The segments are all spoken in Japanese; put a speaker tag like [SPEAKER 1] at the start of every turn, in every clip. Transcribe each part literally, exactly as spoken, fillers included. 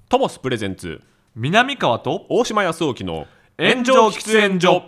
[SPEAKER 1] トモスプレゼンツ
[SPEAKER 2] 南川と
[SPEAKER 1] 大島康沖の
[SPEAKER 2] 炎上喫煙所。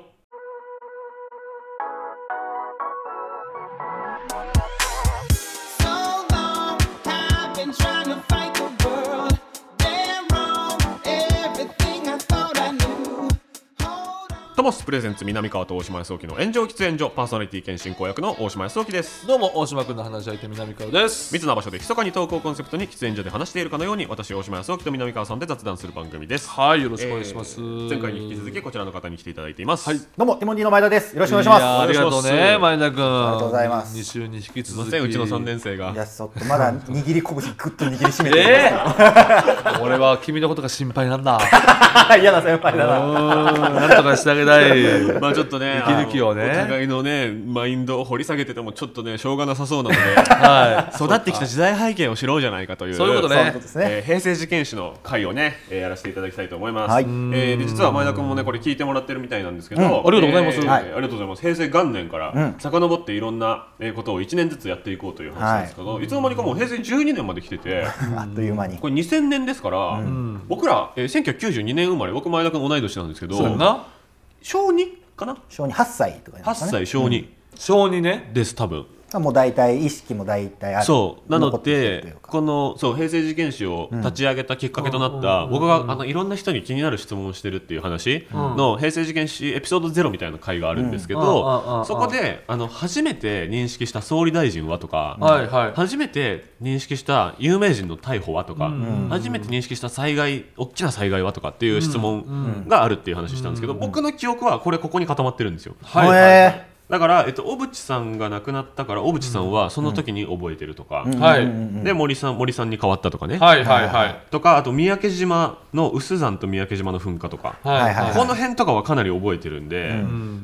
[SPEAKER 1] トモスプレゼンツ南川と大島康沖の炎上喫煙所、パーソナリティ兼進行役の大島康沖です。
[SPEAKER 2] どうも大島君の話し相手南川です。
[SPEAKER 1] 密な場所で密かにトークをコンセプトに喫煙所で話しているかのように、私大島康沖と南川さんで雑談する番組です。
[SPEAKER 2] はい、よろしくお願いします、え
[SPEAKER 1] ー、前回に引き続きこちらの方に来ていただいています。
[SPEAKER 2] はい、
[SPEAKER 3] どうもティモンディの前田です。よろしくお願いします。
[SPEAKER 2] ありがとうね前田君。
[SPEAKER 3] ありがとうございます。
[SPEAKER 2] に週に引き続き。
[SPEAKER 1] すいません、うちのさんねん生が
[SPEAKER 3] いやちょっとまだ握り拳グッと握りしめてる、
[SPEAKER 2] えー、俺は君のことが心配なんだ。
[SPEAKER 3] 嫌な先輩だな。
[SPEAKER 2] なんとかしてあげたい。
[SPEAKER 1] まあちょっとね、
[SPEAKER 2] 息抜きをね、
[SPEAKER 1] お互いのねマインドを掘り下げててもちょっとねしょうがなさそうなので、
[SPEAKER 2] はい、
[SPEAKER 1] 育ってきた時代背景を知ろうじゃないかという、
[SPEAKER 2] そういうことね、
[SPEAKER 1] えー、平成事件史の回をね、えー、やらせていただきたいと思います。
[SPEAKER 3] はい、
[SPEAKER 1] えー、で実は前田君もねこれ聞いてもらってるみたいなんですけど、うん、
[SPEAKER 2] ありがとうございます、
[SPEAKER 1] えー
[SPEAKER 2] はい、
[SPEAKER 1] ありがとうございます。平成元年から遡っていろんなことをいちねんずつやっていこうという話なんですけど、はい、いつの間にかもう平成じゅうにねんまで来てて
[SPEAKER 3] あっという間に
[SPEAKER 1] これにせんねんですから、うん、僕ら、えー、せんきゅうひゃくきゅうじゅうにねん生まれ、僕前田君同い年なんですけど、
[SPEAKER 2] そうやな、
[SPEAKER 1] 小にかな、
[SPEAKER 3] 小にはっさいとか、ね、
[SPEAKER 1] はっさい小に、うん、
[SPEAKER 2] 小にね
[SPEAKER 1] です多分。
[SPEAKER 3] もう大体意識も大体ある。
[SPEAKER 1] そうなのでこのそう平成事件史を立ち上げたきっかけとなった、うん、僕があのいろんな人に気になる質問をしてるっていう話の、うん、平成事件史エピソードゼロみたいな回があるんですけど、うん、そこであの初めて認識した総理大臣はとか、はいはい、初めて認識した有名人の逮捕はとか、うん、初めて認識した災害大きな災害はとかっていう質問があるっていう話したんですけど、僕の記憶はこれここに固まってるんですよ。
[SPEAKER 3] はいはいはい、
[SPEAKER 1] だから、えっと、小渕さんが亡くなったから小渕さんはその時に覚えてるとか、
[SPEAKER 2] うん、はい、
[SPEAKER 1] で森さん森さんに変わったとかね、
[SPEAKER 2] はいはいはい、
[SPEAKER 1] とかあと三宅島の有珠山と三宅島の噴火とか、はいはいはい、この辺とかはかなり覚えてるんで、うん、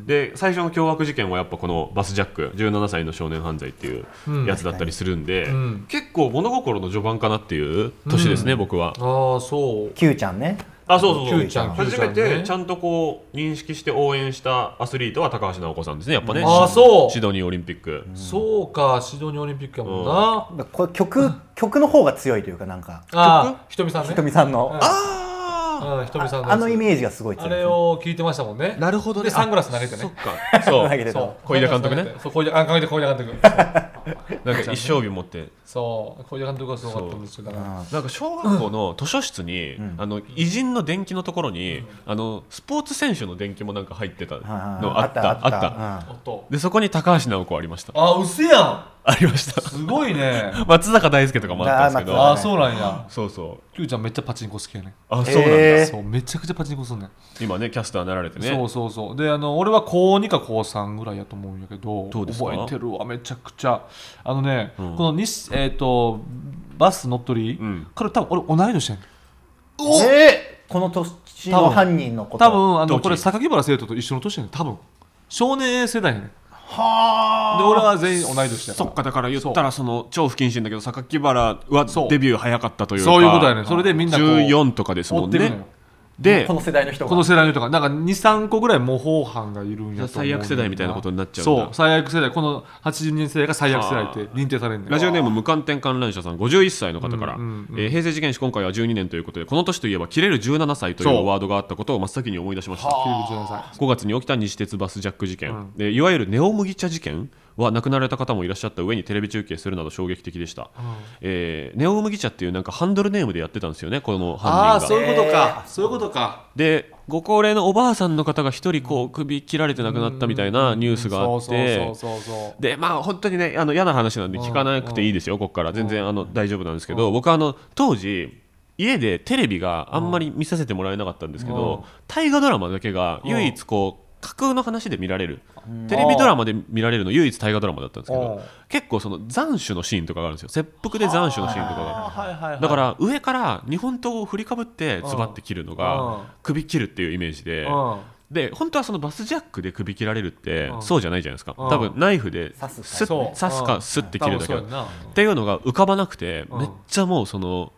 [SPEAKER 1] で最初の凶悪事件はやっぱこのバスジャックじゅうななさいの少年犯罪っていうやつだったりするんで、うん、結構物心の序盤かなっていう年ですね、うん、僕は。
[SPEAKER 2] ああそう、
[SPEAKER 3] Q ちゃんね。
[SPEAKER 1] あ、そうそうそう、
[SPEAKER 2] Q ちゃん
[SPEAKER 1] 初めてちゃんとこう認識して応援したアスリートは高橋尚子さんですね、やっぱね。
[SPEAKER 2] あ、そう、
[SPEAKER 1] シドニーオリンピック、
[SPEAKER 2] うん、そうか、シドニーオリンピックやもんな、
[SPEAKER 3] うん、これ 曲, 曲の方が強いというか、なんか
[SPEAKER 2] あひとみさんね、
[SPEAKER 3] ひとみさんの、
[SPEAKER 2] うん、
[SPEAKER 1] あ
[SPEAKER 2] ひとみさんの
[SPEAKER 3] あ, あのイメージがすごい強い、
[SPEAKER 2] あれを聞いてましたもんね。
[SPEAKER 1] なるほどね。
[SPEAKER 2] でサングラス投げてね。
[SPEAKER 1] そっか、そう
[SPEAKER 3] 投げてた、
[SPEAKER 1] 小出監督ね。
[SPEAKER 2] そう、小出監督、小出監督
[SPEAKER 1] なんか一生日持って
[SPEAKER 2] そう、小出監督がすごかったんですよ。だから
[SPEAKER 1] なんか小学校の図書室に、うん、あの偉人の伝記のところに、うん、あのスポーツ選手の伝記もなんか入ってたのあったあったあった、でそこに高橋尚子ありました。
[SPEAKER 2] あ、うせやん、
[SPEAKER 1] ありました。
[SPEAKER 2] すごいね。
[SPEAKER 1] 松坂大輔とかもあったんですけど、
[SPEAKER 2] ああ、そうなんや。
[SPEAKER 1] そうそう、
[SPEAKER 2] Q ちゃんめっちゃパチンコ好きやね。
[SPEAKER 1] あ、そうなんだ、
[SPEAKER 3] えー、
[SPEAKER 2] そう、めちゃくちゃパチンコすんねん。
[SPEAKER 1] 今ねキャスターになられてね。
[SPEAKER 2] そうそうそう。で、あの俺はこうにかこうさんぐらいやと思うんやけど、
[SPEAKER 1] どうですか？
[SPEAKER 2] 覚えてるわ、めちゃくちゃ。あのね、
[SPEAKER 1] うん、
[SPEAKER 2] このに、えー、とバス乗っ取り、うん、から多分俺同い年やねん。
[SPEAKER 3] おえー、この年の犯人のこと、
[SPEAKER 2] 多分あのこれ榊原生徒と一緒の年やねん、多分少年 A 世代やねん。
[SPEAKER 3] はあ。
[SPEAKER 2] で俺は全員同い年だから。
[SPEAKER 1] そっか、だから言ったらその超不謹慎だけど榊原はデビュー早かったというか、
[SPEAKER 2] そういうことやねん。それでみんなこう
[SPEAKER 1] じゅうよんとかですもんね。
[SPEAKER 3] でこの世代の人が
[SPEAKER 2] この世代の人がなんか にさんこぐらい模倣犯がいるんやと思う。
[SPEAKER 1] 最悪世代みたいなことになっちゃうんだ。
[SPEAKER 2] そう、最悪世代、このはちじゅうにねん世代が最悪世代って認定されるんだよ。
[SPEAKER 1] ラジオネーム無観点観覧車さん、ごじゅういっさいの方から、うんうんうん、えー、平成事件史今回はじゅうにねんということで、この年といえば切れるじゅうななさいというワードがあったことを真っ先に思い出しました。ごがつに起きた西鉄バスジャック事件、うん、でいわゆるネオ麦茶事件は亡くなられた方もいらっしゃった上にテレビ中継するなど衝撃的でした、うん、えー、ネオ麦茶っていうなんかハンドルネームでやってたんですよね、この犯人が。
[SPEAKER 2] ああ、そういうことか、えー、そういうことか。
[SPEAKER 1] でご高齢のおばあさんの方が一人こう首切られて亡くなったみたいなニュースがあって、でまあ本当にね、あの嫌な話なんで聞かなくていいですよ、ここから全然あの大丈夫なんですけど、僕はあの当時家でテレビがあんまり見させてもらえなかったんですけど、大河ドラマだけが唯一こう架空の話で見られる、テレビドラマで見られるの唯一大河ドラマだったんですけど、結構その斬首のシーンとかがあるんですよ。切腹で斬首のシーンとかが、だから上から日本刀を振りかぶってズバッて切るのが首切るっていうイメージで、で本当はそのバスジャックで首切られるってそうじゃないじゃないですか。多分ナイフで刺すかスッて切るだけっていうのが浮かばなくて、めっちゃもうその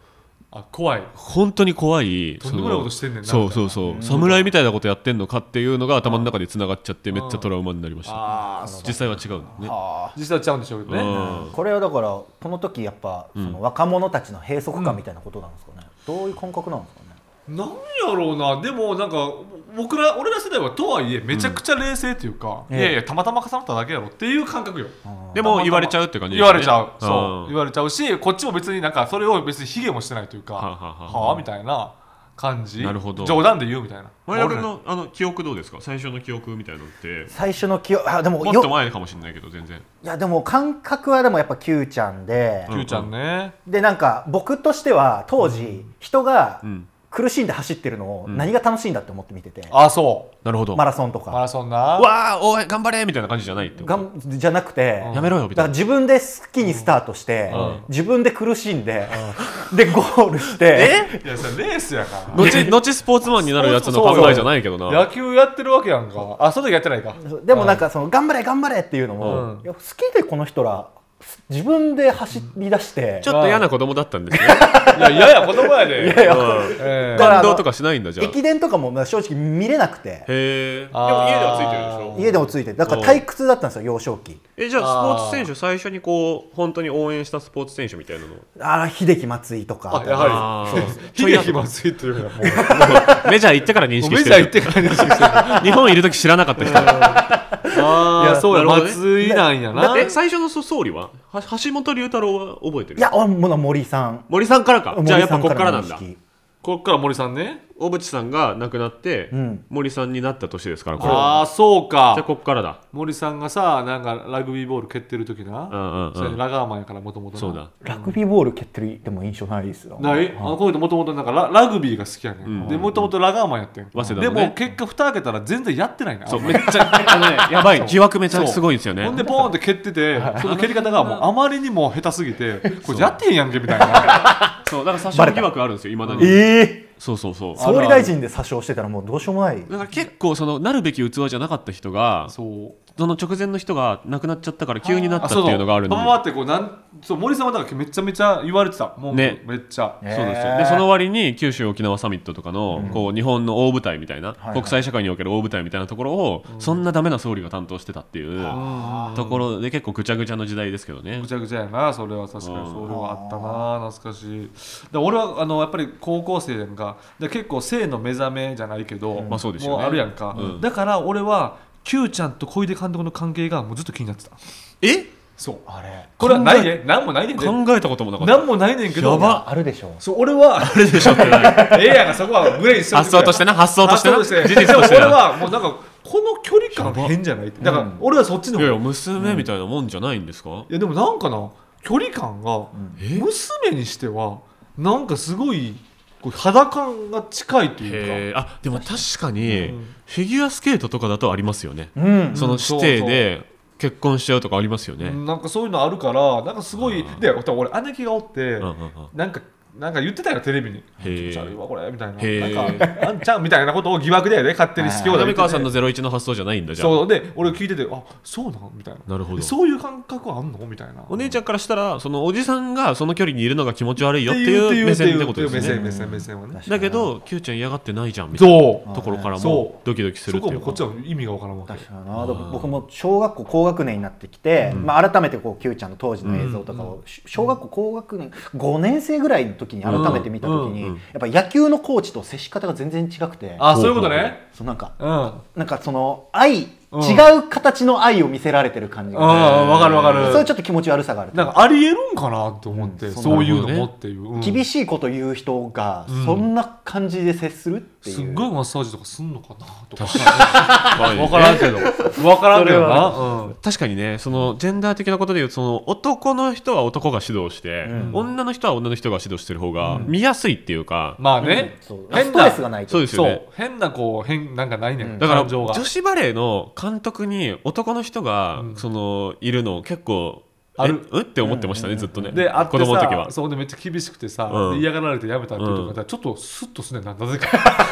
[SPEAKER 2] あ怖い
[SPEAKER 1] 本当に怖い
[SPEAKER 2] とんでもないことしてんねんな
[SPEAKER 1] そうそうそう、うん、侍みたいなことやってんのかっていうのが頭の中でつながっちゃってめっちゃトラウマになりました。あ実際は違うんだね。
[SPEAKER 2] 実際は違うんでしょうけどね、
[SPEAKER 3] うん、これはだからこの時やっぱその若者たちの閉塞感みたいなことなんですかね、うん、どういう感覚なんですかね。
[SPEAKER 2] なんやろうな。でもなんか僕ら俺ら世代はとはいえめちゃくちゃ冷静というか、うん、いやいやたまたま重なっただけやろっていう感覚よ。
[SPEAKER 1] でも言われちゃうって感じ
[SPEAKER 2] ですね。言われちゃう、そう言われちゃうし、こっちも別になんかそれを別に卑下もしてないというか、はあ、ははあみたいな感じ。なるほど。冗談で言うみたいな。
[SPEAKER 1] 我々のあの記憶どうですか。最初の記憶みたいなのって
[SPEAKER 3] 最初の記憶あでも
[SPEAKER 1] もっと前かもしれないけど全然。
[SPEAKER 3] いやでも感覚はでもやっぱ Q ちゃんで
[SPEAKER 2] Q ちゃんね。
[SPEAKER 3] でなんか僕としては当時人が、うん苦しんで走ってるのを何が楽しいんだって思って見てて、うん、
[SPEAKER 2] あそう
[SPEAKER 1] なるほど。
[SPEAKER 3] マラソンとか
[SPEAKER 2] マラソンな
[SPEAKER 1] わあおい頑張れみたいな感じじゃないって
[SPEAKER 3] がんじゃなくて、
[SPEAKER 1] うん、やめろよみたいな。だから
[SPEAKER 3] 自分で好きにスタートして、うん、自分で苦しんで、うん、でゴールして
[SPEAKER 2] えいやそれレースやから
[SPEAKER 1] 後後スポーツマンになるやつの考えじゃないけどな。
[SPEAKER 2] 野球やってるわけやんか。あその時やってないか。
[SPEAKER 3] でもなんかその頑張れ頑張れっていうのも、うん、いや好きでこの人ら自分で走り出して、うん、
[SPEAKER 1] ちょっと嫌な子供だったんですね。
[SPEAKER 2] いや嫌や子供やで。いやいや、
[SPEAKER 1] うんえー、感動とかしないんだ。じゃあ
[SPEAKER 3] 駅伝とかも正直見れなくて。
[SPEAKER 1] へえ。でも家ではついてるでしょ。
[SPEAKER 3] 家でもついてる。だから退屈だったんですよ幼少期。
[SPEAKER 1] えじゃあスポーツ選手最初にこう本当に応援したスポーツ選手みたいなの。
[SPEAKER 3] ああ秀樹松井とか。
[SPEAKER 2] あやはり。秀樹松井というのはも
[SPEAKER 1] うメジャー行ってから認識してる。
[SPEAKER 2] メジャー行ってから認識してる。
[SPEAKER 1] 日本いる時知らなかった人。
[SPEAKER 2] あいやそうや松井なんやな。
[SPEAKER 1] え最初の総理は橋本龍太郎は覚えてる。
[SPEAKER 3] いや森さん
[SPEAKER 1] 森さんからか。じゃあやっぱこっからなんだ。
[SPEAKER 2] こっから森さんね。
[SPEAKER 1] 小渕さんが亡くなって、うん、森さんになった年ですからこれ。
[SPEAKER 2] ああそうか。
[SPEAKER 1] じゃあこっからだ。
[SPEAKER 2] 森さんがさなんかラグビーボール蹴ってる時な、うんうんうん、それラガーマンやからもともと。
[SPEAKER 1] そうだ。
[SPEAKER 3] ラグビーボール蹴ってるでも印象ないですよ。
[SPEAKER 2] ない。あの子もともとなんか ラ, ラグビーが好きやねん、うん、でもともとラガーマンやってん、
[SPEAKER 1] 早稲田の
[SPEAKER 2] ね、でも結果蓋開けたら全然やってないな。
[SPEAKER 1] そうめっちゃあの、ね、やばい疑惑めっちゃすごいんですよね。
[SPEAKER 2] ほんでポーンって蹴っててその蹴り方がもうあまりにも下手すぎてこれやってへんやんけみたいな。
[SPEAKER 1] そうだから殺傷疑惑あるんですよいまだに。
[SPEAKER 3] えー
[SPEAKER 1] そうそうそう。
[SPEAKER 3] 総理大臣で殺傷してたらもうどうしようもない。
[SPEAKER 1] だから結構そのなるべき器じゃなかった人がそうその直前の人が亡くなっちゃったから急になったっていうのがあるんで。
[SPEAKER 2] パパってこうなんそう森さんはだからめちゃめちゃ言われてたもう、ね、めっちゃ、
[SPEAKER 1] えー、そうですよ。でその割に九州沖縄サミットとかの、うん、こう日本の大舞台みたいな、はいはい、国際社会における大舞台みたいなところを、うん、そんなダメな総理が担当してたっていうところで結構ぐちゃぐちゃの時代ですけどね。
[SPEAKER 2] ぐちゃぐちゃやなそれは確かに。それはあったな懐かしい。で俺はあのやっぱり高校生やんかで結構性の目覚めじゃないけど、
[SPEAKER 1] うんまあそうですよね、
[SPEAKER 2] もうあるやんか、うん、だから俺は Q ちゃんと小出監督の関係がもうずっと気になってた。
[SPEAKER 1] え
[SPEAKER 2] そう
[SPEAKER 3] あれ
[SPEAKER 2] これはないね何もないねんで
[SPEAKER 1] 考えたこともなかった。
[SPEAKER 2] 何もないねんけど
[SPEAKER 3] やばあるでしょ。
[SPEAKER 2] そう俺は
[SPEAKER 1] あるでしょって
[SPEAKER 2] ええやんかそこはグレーにして
[SPEAKER 1] 発想としてな発想としてな事
[SPEAKER 2] 実として俺はもうなんかこの距離感変じゃないだから俺はそっちの方、
[SPEAKER 1] うん、いや娘みたいなもんじゃないんですか、うん、い
[SPEAKER 2] やでもなんかな距離感が娘にしてはなんかすごいこう肌感が近いというか。
[SPEAKER 1] あでも確かに、うん、フィギュアスケートとかだとありますよね、うん、その指定で結婚しちゃうとかありますよね、
[SPEAKER 2] うん、なんかそういうのあるからなんかすごいで俺姉貴がおって、うんうんうん、なんかなんか言ってたよテレビに「気持ち悪いわこれ」みたいな「なんかあんちゃん」みたいなことを疑惑でね勝手に好きを
[SPEAKER 1] 浪川さんのゼロイチの発想じゃないんだじゃあ。
[SPEAKER 2] そうで俺聞いてて「あそうなの?」みたいな。
[SPEAKER 1] なるほど。
[SPEAKER 2] そういう感覚あんのみたいな。
[SPEAKER 1] お姉ちゃんからしたらそのおじさんがその距離にいるのが気持ち悪いよっていう目線ってことですね。
[SPEAKER 2] 目線目線目線はね。
[SPEAKER 1] だけど Q ちゃん嫌がってないじゃんみたいなところからもドキドキするっていうか。
[SPEAKER 2] そこもこっちは意味がわからんわけ。
[SPEAKER 3] 確かにな。僕も小学校高学年になってきて、うんまあ、改めてこう Q ちゃんの当時の映像とかを小学校高学年ごねん生ぐらいの時に改めて見た時に、やっぱ野球のコーチと接し方が全然違くて。
[SPEAKER 2] あそういうことね。
[SPEAKER 3] そうなんか、うん、なんかその愛違う形の愛を見せられてる感じが、
[SPEAKER 2] あ分かる分かる。
[SPEAKER 3] そういうちょっと気持ち悪さがある。
[SPEAKER 2] なんかありえるんかなと思って、うん、そういうのもっていう、
[SPEAKER 3] うん、厳しいこと言う人がそんな感じで接するっていう、
[SPEAKER 2] すっごいマッサージとかすんのかなとか分からんけど分からんけどな、
[SPEAKER 1] うん、確かにねそのジェンダー的なことでいうとその男の人は男が指導して、うん、女の人は女の人が指導してる方が見やすいっていうか、
[SPEAKER 2] うん、まあね、
[SPEAKER 3] うん、変なストレスがないと。
[SPEAKER 1] そうですよね。
[SPEAKER 2] そう変なこう変なんかないね、うん、
[SPEAKER 1] だから女子バレーの監督に男の人が、うん、そのいるの結構あるえって思ってましたね、うん、ずっとね。
[SPEAKER 2] であってさ
[SPEAKER 1] 子供の時は
[SPEAKER 2] そうでめっちゃ厳しくてさ、うん、嫌がられてやめたっていうとか、うん、ちょっとスッとすねななぜか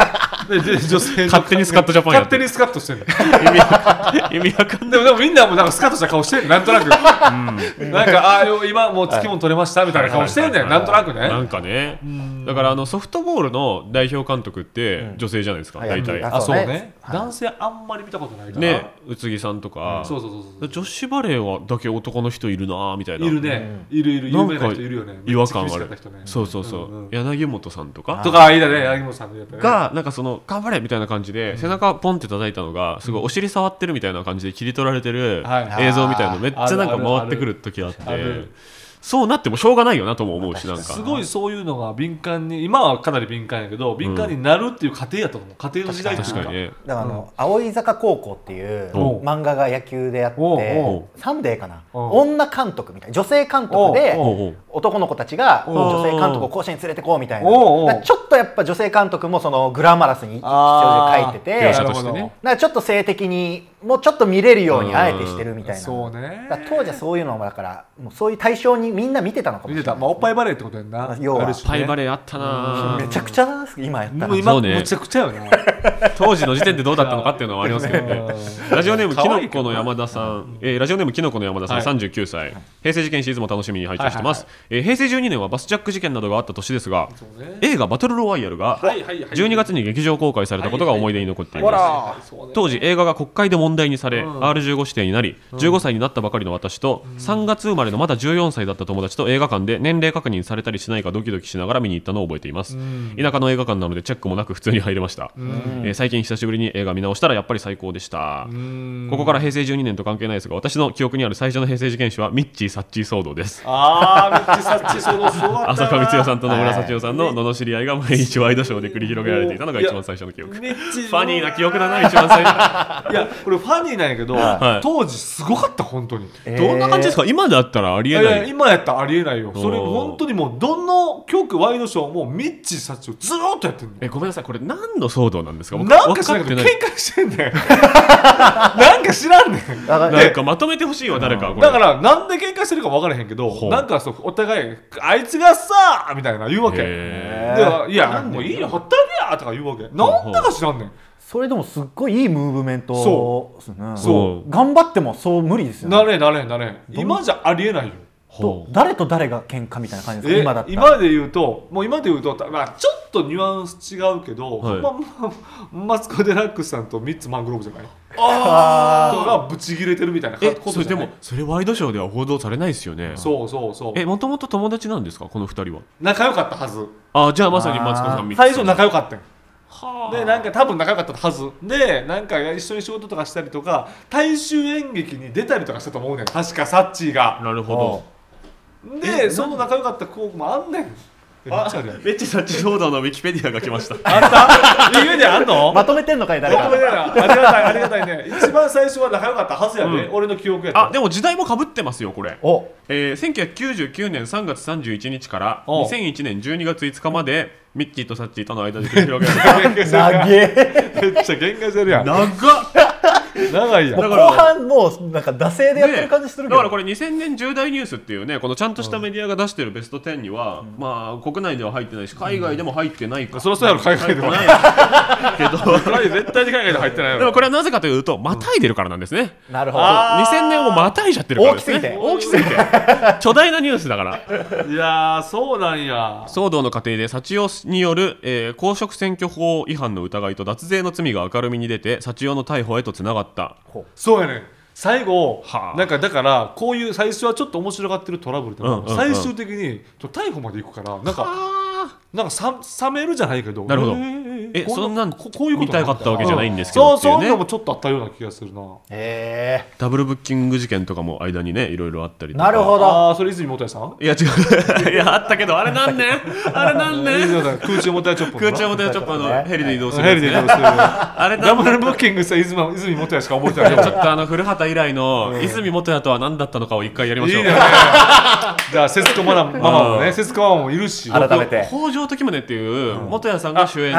[SPEAKER 2] でで女性
[SPEAKER 1] 勝手にスカットジャパンやって
[SPEAKER 2] 勝手にスカッとしてる
[SPEAKER 1] 意味わかん意味わかんない。
[SPEAKER 2] でもでもみんなもなんかスカッとした顔してるなんとなく、うん、なんかああ今もうつきもん取れましたみたいな顔してるんだよ、なんとなくね。
[SPEAKER 1] なんかね、だからあのソフトボールの代表監督って女性じゃないですか、大体。
[SPEAKER 2] あ、そうね、男性あんまり見たことないから
[SPEAKER 1] ね、宇津木さんとか、
[SPEAKER 2] そうそうそうそう、
[SPEAKER 1] 女子バレーはだけ男の人いるなみたいな。
[SPEAKER 2] いるね、いるいる、有名な人いるよね。
[SPEAKER 1] 違和感ある。そうそうそう、柳本さんとか
[SPEAKER 2] とかいいだね、柳本さん
[SPEAKER 1] がなんかその頑張れみたいな感じで背中ポンって叩いたのがすごいお尻触ってるみたいな感じで切り取られてる映像みたいなのめっちゃなんか回ってくる時あって、そうなってもしょうがないよなとも思うし、なんか
[SPEAKER 2] すごいそういうのが敏感に、今はかなり敏感やけど敏感になるっていう過程やったと思う、家庭の時代というか。
[SPEAKER 1] 確かにね。
[SPEAKER 3] だからあの葵坂高校っていう漫画が野球でやってサンデーかな、女監督みたいな、女性監督で男の子たちが女性監督を甲子園に連れてこうみたいな、ちょっとやっぱ女性監督もそのグラマラスに必要で書いてて、だからちょっと性的にもうちょっと見れるようにあえてしてるみたいな。
[SPEAKER 2] そうね。
[SPEAKER 3] 当時はそういうのもだからもうそういう対象にみんな見てたのかもしれない。
[SPEAKER 2] まあおっぱいバレーってことやんな。
[SPEAKER 3] 要は
[SPEAKER 1] おっぱいバレーあったな。
[SPEAKER 3] めちゃくちゃなんです今やったら。
[SPEAKER 2] 今めちゃくちゃよな。
[SPEAKER 1] 当時の時点でどうだったのかっていうのはありますけどね。ラジオネームきのこの山田さん、えー、ラジオネームきのこの山田さん、さんじゅうきゅうさい、平成事件シーズンも楽しみに拝聴してます。えー、平成じゅうにねんはバスジャック事件などがあった年ですが、映画バトルロワイヤルがじゅうにがつに劇場公開されたことが思い出に残っています。当時映画が国会で問題にされ、アールじゅうご 指定になり、じゅうごさいになったばかりの私とさんがつ生まれのまだじゅうよんさいだった友達と映画館で年齢確認されたりしないかドキドキしながら見に行ったのを覚えています。田舎の映画館なのでチェックもなく普通に入れました。えー、最近久しぶりに映画見直したらやっぱり最高でした。ここから平成じゅうにねんと関係ないですが、私の記憶にある最初の平成事件史はミッチー・サッチー騒動です。
[SPEAKER 2] あー、ミッチー・サッチー騒動すごかった。
[SPEAKER 1] 浅香光代さんと野村幸代さんの罵り合いが毎日ワイドショーで繰り広げられていたのが一番最初の記憶。ファニーな記憶だな、一番最初。
[SPEAKER 2] いや、これファニーなんやけど、はい、当時すごかった本当に。
[SPEAKER 1] えー、どんな感じですか？今だったらありえない。いや
[SPEAKER 2] 今やったらありえないよ。それ本当にもうどの局ワイドショーもミッチー・サッチーをずーっとやってるの。
[SPEAKER 1] え、ごめんなさい、これ何の騒動なんですか？
[SPEAKER 2] なんか知らんけど喧嘩してんねん。なんか知らんねん。
[SPEAKER 1] なんかまとめてほしいわ、誰か。
[SPEAKER 2] だからなんで喧嘩してるか分からへんけど、なんかそうお互いあいつがさみたいな言うわけ。で、いやもういいよほったげやとか言うわけ。なんだか知らんねん。
[SPEAKER 3] それでもすっごいいいムーブメント。そう
[SPEAKER 2] ですね。そう。
[SPEAKER 3] 頑張ってもそう無理ですよね。
[SPEAKER 2] なれなれなれ。今じゃありえないよ。
[SPEAKER 3] と誰と誰が喧嘩みたいな感じですか？今だったら。
[SPEAKER 2] 今で言うともう今で言うと、まあ、ちょっとニュアンス違うけど、はい、まあ、マツコ・デラックスさんとミッツ・マングローブじゃない？ああ。とがブチギレてるみたいなことじゃない？
[SPEAKER 1] それでもそれワイドショーでは報道されないですよね。
[SPEAKER 2] そうそうそう。
[SPEAKER 1] え、もともと友達なんですかこの二人は？
[SPEAKER 2] 仲良かったはず。
[SPEAKER 1] あ、じゃあまさにマツコさん
[SPEAKER 2] みたいな。最初仲良かったん。はでなんか多分仲良かったはずで、なんか一緒に仕事とかしたりとか大衆演劇に出たりとかしたと思うねん、確かサッチーが。
[SPEAKER 1] なるほ
[SPEAKER 2] ど。でその仲良かった子もあんねん。
[SPEAKER 1] めっちゃメッチサッチ騒動のウィキペディアが来ました。
[SPEAKER 2] あった？ウィキペディアあんの？
[SPEAKER 3] まとめてんのかい誰か。
[SPEAKER 2] まとめてんの。ありがたいありがたいね。一番最初は仲良かったはずやで、うん、俺の記憶やった。
[SPEAKER 1] あ、でも時代も被ってますよこれ。お、えー、せんきゅうひゃくきゅうじゅうきゅうねんさんがつさんじゅういちにちからにせんいちねんじゅうにがついつかまでミッチーとサッチーとの間で繰り広げられて
[SPEAKER 3] 長え。
[SPEAKER 2] めっちゃ喧嘩してるやん。
[SPEAKER 1] 長っ。
[SPEAKER 2] 長いやん。
[SPEAKER 3] だから後半もうなんか惰性でやってる感じするけど、
[SPEAKER 1] だからこれにせんねん重大ニュースっていうね、このちゃんとしたメディアが出してるベストじゅうには、うん、まあ国内では入ってないし海外でも入ってないか、
[SPEAKER 2] うん、そりゃそうやろ、海外でもないけど絶対に海外で入ってないよ。
[SPEAKER 1] でもこれはなぜかというとまたいでるからなんですね、
[SPEAKER 3] うん、なるほど。
[SPEAKER 1] にせんねんをまたいじゃってるからですね。
[SPEAKER 3] 大きすぎて
[SPEAKER 1] 大きすぎて巨大なニュースだから。
[SPEAKER 2] いやーそうなんや。
[SPEAKER 1] 騒動の過程で幸代による、えー、公職選挙法違反の疑いと脱税の罪が明るみに出て幸代の逮捕へとつながった。
[SPEAKER 2] そうやねん。最後、はあ、なんかだからこういう最初はちょっと面白がってるトラブルでも、うんうんうん、最終的に逮捕までいくからなんかなんかさ冷めるじゃないけど。
[SPEAKER 1] なるほど。えー、えそんなんこういうこと見たかったわけじゃないんですけど、
[SPEAKER 2] うん、そうそういうのもちょっとあったような気がするな。
[SPEAKER 3] へえ。
[SPEAKER 1] ダブルブッキング事件とかも間にねいろいろあったりとか。
[SPEAKER 3] なるほど。
[SPEAKER 2] ああそれ泉元彌さん？
[SPEAKER 1] いや違ういやあったけどあれ何年あれ何年
[SPEAKER 2] 空中元彌チョッパー
[SPEAKER 1] 空中元彌チョッパーのヘリで移動する、
[SPEAKER 2] ヘリで移動するあ
[SPEAKER 1] れ
[SPEAKER 2] ダブルブッキングした泉元彌しか覚えてない。
[SPEAKER 1] ちょっとあの古畑以来の泉元彌とは何だったのかを一回やりましょう。
[SPEAKER 2] いいね。じゃあ節子ママもね、節子ママもいるし、
[SPEAKER 3] 改めて
[SPEAKER 1] 北条時宗っていう元彌さんが主演で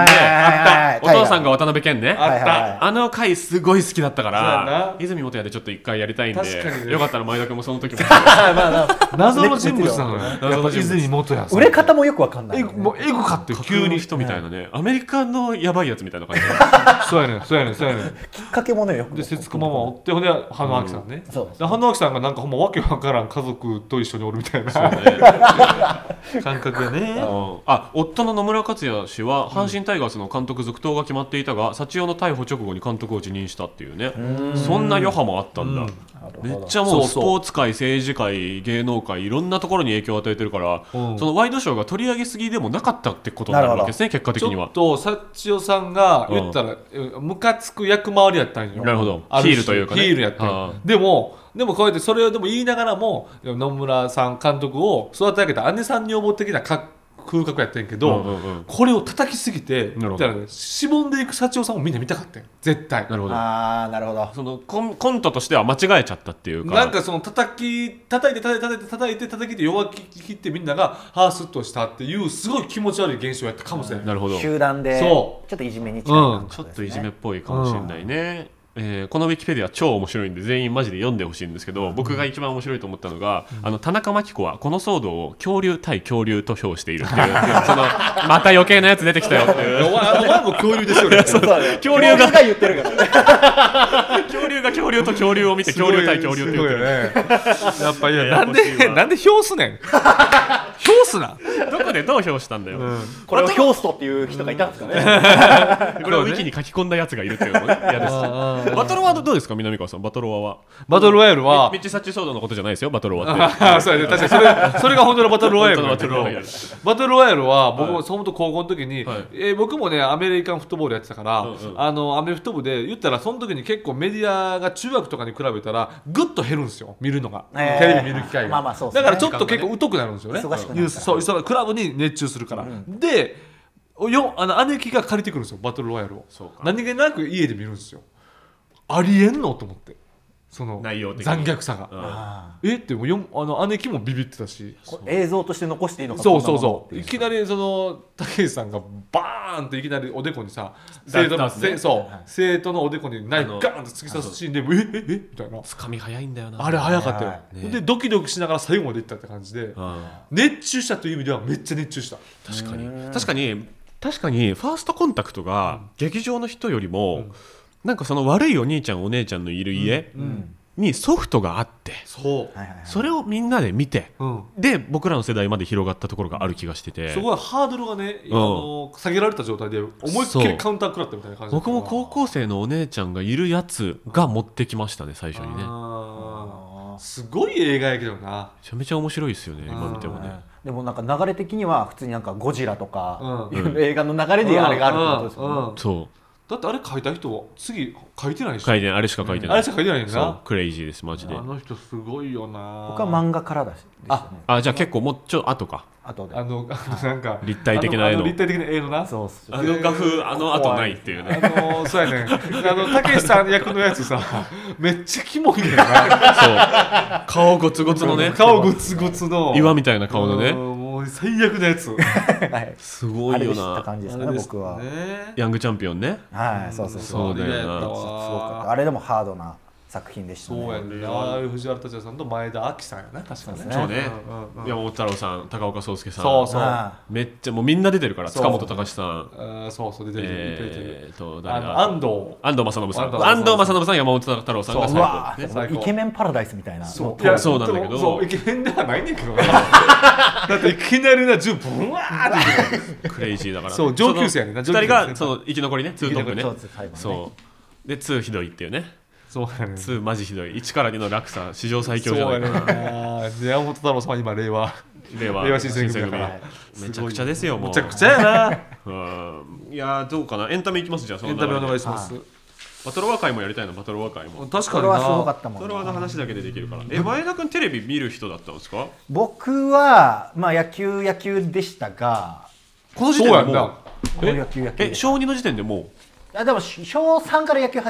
[SPEAKER 1] あったお父さんが渡辺謙ね、
[SPEAKER 2] あった、
[SPEAKER 1] あの回すごい好きだったか
[SPEAKER 2] そうや
[SPEAKER 1] ら
[SPEAKER 2] な
[SPEAKER 1] 泉元也でちょっと一回やりたいんで、
[SPEAKER 2] 確かにね
[SPEAKER 1] よかったら前田君もその時も
[SPEAKER 2] 謎の人物なのよやっぱ泉元也さん
[SPEAKER 3] 売れ方もよくわかんない
[SPEAKER 2] え
[SPEAKER 3] よね、
[SPEAKER 2] もうエゴかって
[SPEAKER 1] 急
[SPEAKER 2] 急に
[SPEAKER 1] に人みたいなね、アメリカのやばいやつみたいな感じ
[SPEAKER 2] そうやねんそうやねんそうやねん
[SPEAKER 3] きっかけもねよく
[SPEAKER 2] で節子ママおってほんで花明さんね、
[SPEAKER 3] そう
[SPEAKER 2] で花明さんがなんかほんまわけわからん家族と一緒におるみたいな感覚やね
[SPEAKER 1] あ、夫の野村克也氏は阪神タイガースの監督続投が決まっていたが、幸代の逮捕直後に監督を辞任したっていうね、そんな余波もあったんだ、めっちゃもうスポーツ界、政治界、芸能界いろんなところに影響を与えてるから、うん、そのワイドショーが取り上げすぎでもなかったってことになるわけですね、結果的には。
[SPEAKER 2] ちょっと幸代さんが言ったら、うん、ムカつく役回りやったんよ。
[SPEAKER 1] なるほど、ヒールというかね、
[SPEAKER 2] ヒールやったんでもでもこうやってそれをでも言いながらも野村さん監督を育て上げた姉さん女房的な風格やってんけど、うんうんうん、これを叩きすぎてしぼんでいく幸代さんをみんな見たかったん絶対。
[SPEAKER 1] なるほど、
[SPEAKER 3] あーなるほど、
[SPEAKER 1] そのコン、コントとしては間違えちゃったっていうか、
[SPEAKER 2] なんかその叩き叩いて叩いて叩いて叩いて叩いて弱気切ってみんながハースッとしたっていうすごい気持ち悪い現象やったかもしれない、うん、
[SPEAKER 1] なるほど、
[SPEAKER 3] 集団で
[SPEAKER 2] そう
[SPEAKER 3] ちょっといじめに近い感じ、
[SPEAKER 1] うん、ちょっといじめっぽいかもしれないね、うんえー、このウィキペディア超面白いんで全員マジで読んでほしいんですけど、僕が一番面白いと思ったのが、うん、あの田中真紀子はこの騒動を恐竜対恐竜と評しているっていうそのまた余計なやつ出てきたよっていうお前、お前も恐竜ですよねそうそう恐竜が
[SPEAKER 3] 言ってるから
[SPEAKER 1] 恐竜が恐竜と恐竜を見て恐竜対恐竜って言ってる、ね、
[SPEAKER 2] やっぱりなんでなんで評すねん評すな
[SPEAKER 1] どこでどう評したんだよ、うん、
[SPEAKER 3] これを評すとっていう人がいたんですかね
[SPEAKER 1] これをウィキに書き込んだやつがいるっていうのもね嫌ですバトロワどうですか南川さん。バトロワは
[SPEAKER 2] バトルロワイヤルは
[SPEAKER 1] ミッチサッチ騒動のことじゃないですよ。バトロワって
[SPEAKER 2] そうやね、確かにそれそれが本当のバトルロワイヤルバトルロワイヤルバトルロワイヤルは僕も本当高校の時に、はいえー、僕もねアメリカンフットボールやってたから、うんうん、あのアメフト部で言ったらその時に結構メディアが中学とかに比べたらぐっと減るんですよ、見るのが、えー、テレビ見る機会が、まあまあそうですね、だからちょっと結構疎くなるんですよね、忙しくなるから、ニュースそうそうクラブに熱中するから、うん、でよあの姉貴が借りてくるんですよバトルロワイヤルを。何気なく家で見るんですよ。ありえんのと思って、その残虐さが、うん、えってもよあの姉貴もビビってたし、
[SPEAKER 3] 映像として残していいのか、
[SPEAKER 2] そうそうそういきなりその武井さんがバーンっていきなりおでこにさ生徒の、ね、そう、はい、生徒のおでこにナイフガーンって突き刺すシーンでええええみたいな、
[SPEAKER 1] つかみ早いんだよな、
[SPEAKER 2] あれ早かったよ、ね、でドキドキしながら最後までいったって感じで、うん、熱中したという意味ではめっちゃ熱中した。
[SPEAKER 1] 確かに確かに確かにファーストコンタクトが劇場の人よりも、うん、なんかその悪いお兄ちゃんお姉ちゃんのいる家にソフトがあって、そう、それをみんなで見て、うん、で僕らの世代まで広がったところがある気がしてて、
[SPEAKER 2] そこはハードルがね、うん、あの下げられた状態で思いっきりカウンター食らったみたいな感じ。
[SPEAKER 1] 僕も高校生のお姉ちゃんがいるやつが持ってきましたね最初にね。
[SPEAKER 2] あすごい映画やけどな、
[SPEAKER 1] めちゃめちゃ面白いですよね今見てもね。
[SPEAKER 3] でもなんか流れ的には普通になんかゴジラとか、うん、映画の流れであれがあるってことですよね、うんうん、
[SPEAKER 1] そう
[SPEAKER 2] だってあれ書いた人は次書いてないでしょ。
[SPEAKER 1] 書いてない、あれしか書いてない、うん、
[SPEAKER 2] あれしか書いてないんだな。
[SPEAKER 1] クレイジーですマジで。
[SPEAKER 2] あの人すごいよな。
[SPEAKER 3] 僕は漫画からだし、ね、
[SPEAKER 1] ああじゃあ結構もうちょっと後か
[SPEAKER 3] 後で
[SPEAKER 2] あのなんか
[SPEAKER 1] 立体的な絵の
[SPEAKER 2] 立体的な絵のな、
[SPEAKER 3] そう
[SPEAKER 1] あの画風あの後ないっていうね。
[SPEAKER 2] あのそうやねあのたけしさん役のやつさめっちゃキモいねんな。
[SPEAKER 1] そう顔ゴツゴツのね
[SPEAKER 2] 顔ゴツゴツの
[SPEAKER 1] 岩みたいな顔のね、
[SPEAKER 2] もう最悪なやつ
[SPEAKER 1] すごいよな。
[SPEAKER 3] あれで知った感じですね僕は。
[SPEAKER 1] ヤングチャンピオンね。
[SPEAKER 3] はいそうそうそう
[SPEAKER 1] そうだよな。
[SPEAKER 3] すごくあれでもハードな作品でしたね。
[SPEAKER 2] そうやね。ああ藤原竜也さんと前田亜紀さんやな確かね。
[SPEAKER 1] そうね。山本太郎さん、高岡壮介さん。
[SPEAKER 2] そうそう。
[SPEAKER 1] めっちゃもうみんな出てるから。塚本隆さん。
[SPEAKER 2] あそうそう出てる。
[SPEAKER 1] えっと
[SPEAKER 2] 誰だ。安藤
[SPEAKER 1] 安藤正信さん。安藤正信さん、山本太郎さんが
[SPEAKER 3] 最高。イケメンパラダイスみたいな。
[SPEAKER 1] そういやそうなんだけど。
[SPEAKER 2] そうイケメンではないねんけどな。だっていきなりなじゅうブンワーって
[SPEAKER 1] クレイジーだから。
[SPEAKER 2] そう上級生やねんな。
[SPEAKER 1] ふたりがその生き残りね。ツートップね。そうでツーひどいっていうね。
[SPEAKER 2] そうやね、
[SPEAKER 1] ツーマジひどいいちからにの落差史上最強じゃないかな。
[SPEAKER 2] 山本太郎さん今令和
[SPEAKER 1] 令和
[SPEAKER 2] 令和新選組だから
[SPEAKER 1] めちゃくちゃですよ。もう
[SPEAKER 2] めちゃくちゃやな。
[SPEAKER 1] うんいやどうかな。エンタメいきます。じゃあその
[SPEAKER 2] エンタメお願いします。
[SPEAKER 1] バトルワー会もやりたいな。バトルワー会も
[SPEAKER 2] 確かにな。
[SPEAKER 3] バ
[SPEAKER 1] トルワーの話だけでできるから。え前田君テレビ見る人だったんですか。
[SPEAKER 3] 僕はまあ野球野球でしたが、
[SPEAKER 1] この時点でもう
[SPEAKER 3] 野球野球
[SPEAKER 1] え小にの時点でもう
[SPEAKER 3] あでも小さんから野球始め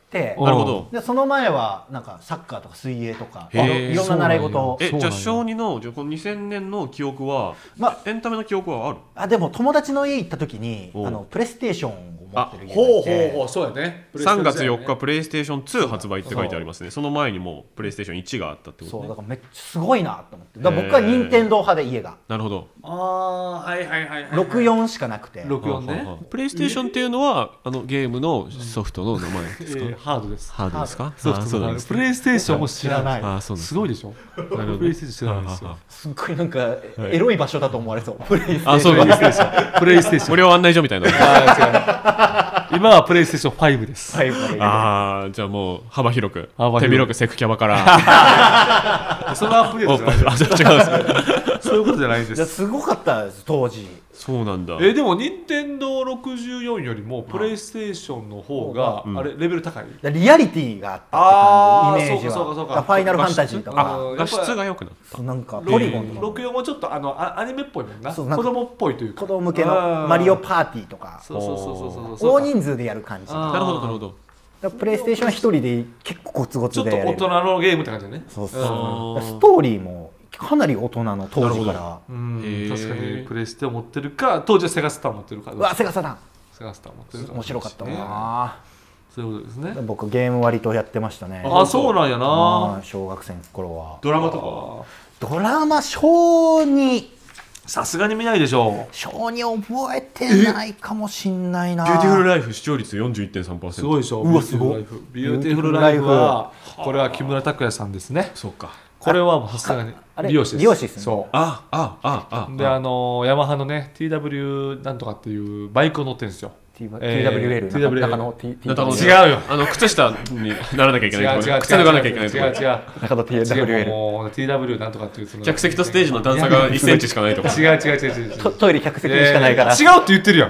[SPEAKER 3] て、
[SPEAKER 1] なるほど。
[SPEAKER 3] でその前はなんかサッカーとか水泳とか
[SPEAKER 1] へー
[SPEAKER 3] いろんな習い事を。
[SPEAKER 1] えじゃあ小にのじゃあこのにせんねんの記憶は、まあ、エンタメの記憶はある？
[SPEAKER 3] あでも友達の家行った時にあのプレイステーションを持ってる家がいて、
[SPEAKER 2] ほうほうほうそうやね。
[SPEAKER 1] さんがつよっかプレイステーションツー発売って書いてありますね。その前にもプレイステーションいちがあったってことね。
[SPEAKER 3] そうだからめっちゃすごいなと思って。だから僕は任天堂派で家が。
[SPEAKER 1] なるほど。
[SPEAKER 2] ああはいはいはいはい。
[SPEAKER 3] ろくじゅうよんしかなくて。
[SPEAKER 2] ろくじゅうよんね。
[SPEAKER 1] プレイステーションっていうのはあのゲームのソフトの名前ですか？
[SPEAKER 2] えーハードです。
[SPEAKER 1] ハードですか？
[SPEAKER 2] ソフトのプレイステーションも知らない。
[SPEAKER 3] あ
[SPEAKER 1] そう
[SPEAKER 2] すごいでしょ。プレイステーション知らないですよ。
[SPEAKER 3] すっごいなんかエロい場所だと思われそう。プレイステーション。
[SPEAKER 1] あそうです。
[SPEAKER 2] プレイステーション。
[SPEAKER 1] 無料案内所みたいな。
[SPEAKER 2] 今はプレイステーションファイブです。
[SPEAKER 1] ああじゃあもう幅広く手広くセクキャバから。
[SPEAKER 2] そのアップデートじゃない。
[SPEAKER 1] あじゃあ違うんです。
[SPEAKER 2] そういうことじゃないんです。
[SPEAKER 3] すごかったです当時。
[SPEAKER 1] そうなんだ。
[SPEAKER 2] えでも任天堂ろくじゅうよんよりもプレイステーションの方があれレベル高い。
[SPEAKER 3] リアリティがあったって感じイメージは。
[SPEAKER 2] そうかそうかそうか。
[SPEAKER 3] ファイナルファンタジーとか
[SPEAKER 1] 画質が良くなった。
[SPEAKER 3] なんかポリゴンとか。
[SPEAKER 2] ろくじゅうよんもちょっとあのアニメっぽいもんな。子供っぽいというか。
[SPEAKER 3] 子供向けのマリオパーティーとか。
[SPEAKER 2] そうそうそうそうそう。
[SPEAKER 3] 大人数でやる感じ。
[SPEAKER 1] なるほどなるほど。
[SPEAKER 3] プレイステーションは一人で結構ゴツゴツで
[SPEAKER 2] ちょっと大人のゲームって感じだね。
[SPEAKER 3] そうそう。ストーリーもかなり大人の当時から。
[SPEAKER 2] うん確かにプレイステを持ってるか当時はセガスター持ってるか。
[SPEAKER 3] うわセガサタン。
[SPEAKER 2] セガスター持ってるか。
[SPEAKER 3] 面白かったな。
[SPEAKER 2] そういうことですね。
[SPEAKER 3] 僕ゲーム割とやってましたね。
[SPEAKER 2] あそうなんやな。
[SPEAKER 3] 小学生の頃は。
[SPEAKER 1] ドラマとか。
[SPEAKER 3] ドラマ小に。
[SPEAKER 2] さすがに見ないでしょう。
[SPEAKER 3] 小に覚えてないかもしんないな。
[SPEAKER 1] ビューティフルライフ視聴率 よんじゅういってんさんパーセント。
[SPEAKER 2] すごいでしょ。
[SPEAKER 3] うわすごい。
[SPEAKER 2] ビューティフルライフはこれは木村拓哉さんですね。
[SPEAKER 1] そうか。
[SPEAKER 2] これはもうさすがに美容師です。
[SPEAKER 3] 美容師ですね。
[SPEAKER 2] そう。
[SPEAKER 1] ああああ。
[SPEAKER 2] であのヤマハのね ティーダブリュー なんとかっていうバイクを乗ってるんですよ。
[SPEAKER 3] ティーダブリューエル 中野 T
[SPEAKER 2] 違うよ。
[SPEAKER 1] あの靴下にならなきゃいけない。
[SPEAKER 2] 違う違う
[SPEAKER 1] 靴脱がなきゃいけないところ。
[SPEAKER 2] 違う違う。
[SPEAKER 3] 中野 ティーダブリューエル。
[SPEAKER 2] もう ティーダブリュー なんとかっていうその
[SPEAKER 1] 客席とステージの段差がいちセンチしかないとか。
[SPEAKER 2] 違う違う違う違う。
[SPEAKER 3] トイレ客席にしかないから。
[SPEAKER 2] 違うって言ってるやん。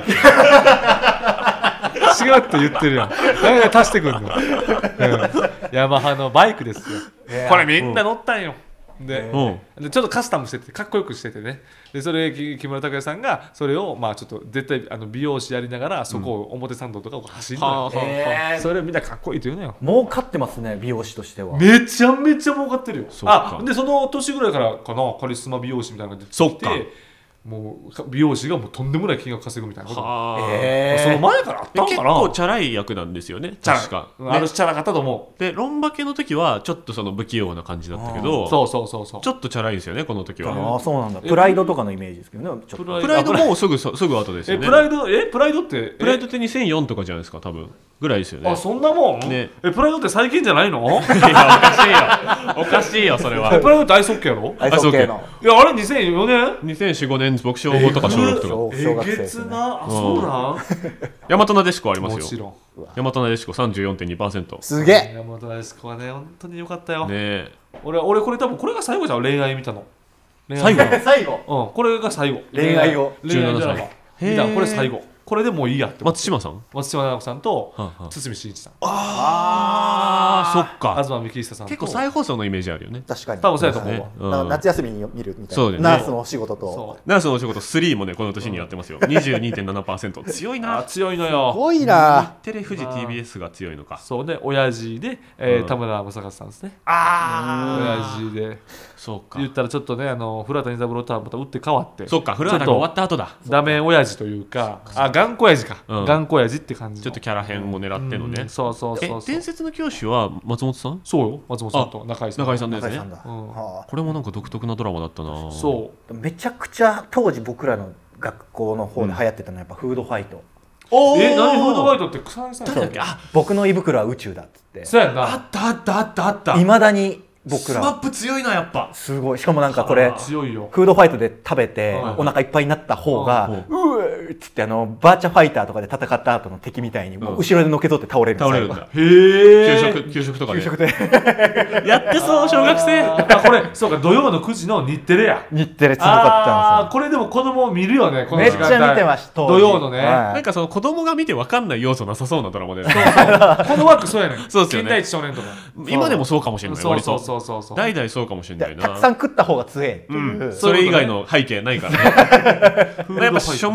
[SPEAKER 2] 違うって言ってるやん。何が足してくんの。ヤマハのバイクですよ。これみんな乗ったんよ。で、うん、でちょっとカスタムしててかっこよくしててね。でそれ木村拓哉さんがそれをまあちょっと絶対あの美容師やりながらそこを表参道とかを走るのよ、うん、それみんなかっこいいって言うのよ。
[SPEAKER 3] 儲かってますね美容師としては。
[SPEAKER 2] めちゃめちゃ儲かってるよ。あでその年ぐらいからかなカリスマ美容師みたいなのが出てきてもう美容師がもうとんでもない金額稼ぐみたいなこと。
[SPEAKER 3] えー、
[SPEAKER 2] その前からあったのかな。
[SPEAKER 1] 結構チャラい役なんですよね確か。
[SPEAKER 2] あるチャラかったと思
[SPEAKER 1] う。でロンバケの時はちょっとその不器用な感じだったけど、
[SPEAKER 2] そうそうそうそう
[SPEAKER 1] ちょっとチャラいですよねこの時は。
[SPEAKER 3] あそうなんだ。プライドとかのイメージですけどね。
[SPEAKER 1] プライドもすぐすぐ後ですよね。
[SPEAKER 2] えプライドえプライドって
[SPEAKER 1] プライドってにせんよんとかじゃないですか多分ぐらいですよね。
[SPEAKER 2] あそんなもん。ねえプライドって最近じゃないの。いやおかしいよおかしいよそれは。 プライドってアイスホッケーやろ。
[SPEAKER 3] アイスホッケーの。
[SPEAKER 2] いやあれにせんよねん
[SPEAKER 1] にせんよん、ごねん僕小ごとか小ろくとか。
[SPEAKER 2] えげつな。あそうなん。
[SPEAKER 1] 大和なでしこありますよ。
[SPEAKER 2] もちろん。
[SPEAKER 1] 大和なでしこ さんじゅうよんてんにパーセント。
[SPEAKER 3] すげえ。
[SPEAKER 2] 大和なでしこはね本当に良かったよ。
[SPEAKER 1] ね
[SPEAKER 2] 俺俺これ多分これが最後じゃん恋愛見たの。
[SPEAKER 1] 最後
[SPEAKER 3] 最後。
[SPEAKER 2] うんこれが最後。
[SPEAKER 3] 恋愛を。
[SPEAKER 2] 恋愛ドラマ。見たこれ最後。これでもういいやって。
[SPEAKER 1] 松島さん
[SPEAKER 2] 松島菜々子さんと堤真一さん。
[SPEAKER 1] ああそっか。
[SPEAKER 2] 東幹久さん。
[SPEAKER 1] 結構再放送のイメージあるよね。
[SPEAKER 3] 確かに。
[SPEAKER 2] 多分そうやと思
[SPEAKER 3] う。夏休みに見るみたいな。
[SPEAKER 1] そうだよね。
[SPEAKER 3] ナースのお仕事と。
[SPEAKER 1] ナースのお仕事スリーもねこの年にやってますよ。にじゅうにてんななパーセント 強いな。
[SPEAKER 2] 強いのよ。
[SPEAKER 3] すごいな。
[SPEAKER 1] テレフジ ティービーエス が強いのか。
[SPEAKER 2] そうね親父で田村正和さんですね。
[SPEAKER 1] あ
[SPEAKER 2] あ親父で。
[SPEAKER 1] そうか。
[SPEAKER 2] 言ったらちょっとねあの古畑任三郎とはまた打って変わって。
[SPEAKER 1] そうか古畑が終わった後だ。
[SPEAKER 2] ダメ親父というかあ頑固親父か。頑固親父って感じ。
[SPEAKER 1] ちょっとキャラ編を狙ってのね。
[SPEAKER 2] そうそうそう。
[SPEAKER 1] 伝説の教師は松本さん？
[SPEAKER 2] そうよ松本さんと中井さん。
[SPEAKER 1] 中井さんですね。
[SPEAKER 3] こ
[SPEAKER 1] れもなんか独特なドラマだったな。
[SPEAKER 2] そう
[SPEAKER 3] めちゃくちゃ当時僕らの学校の方で流行ってたのはやっぱフードファイト。
[SPEAKER 2] え何フードファイトって草薙さんだっけ？
[SPEAKER 3] 僕の胃袋は宇宙だっつって。
[SPEAKER 2] そうやんな。
[SPEAKER 1] あったあったあったあった。
[SPEAKER 3] いまだに僕ら
[SPEAKER 1] スマップ強いなやっぱ。
[SPEAKER 3] すごい。しかもなんかこれ
[SPEAKER 2] 強いよ。
[SPEAKER 3] フードファイトで食べてお腹いっぱいになった方がうーっつってあのバーチャファイターとかで戦った後の敵みたいにもう後ろでのけぞって倒れる。
[SPEAKER 1] 倒れるんだ。
[SPEAKER 2] へえ。
[SPEAKER 1] 給食給食とかで。
[SPEAKER 3] 給食で
[SPEAKER 1] やってそう小学生。
[SPEAKER 2] あこれそうか土曜のくじの日テレや。
[SPEAKER 3] 日テレ強かったんですよ。
[SPEAKER 2] これでも子供見るよねこの
[SPEAKER 3] めっちゃ見てました。
[SPEAKER 2] 土曜のね。
[SPEAKER 1] なんかその子供が見て分かんない要素なさそうなドラマで。そうそう。
[SPEAKER 2] この枠そうやねん。
[SPEAKER 1] そうですよね。
[SPEAKER 2] 金田一少年とか。
[SPEAKER 1] 今でもそうかもしれない。
[SPEAKER 2] そうそうそうそうそう。
[SPEAKER 1] 代々そうかもしれないな。
[SPEAKER 3] たくさん食った方が強えっていう。
[SPEAKER 1] それ以外の背景ないからね。やっぱ庶務にとか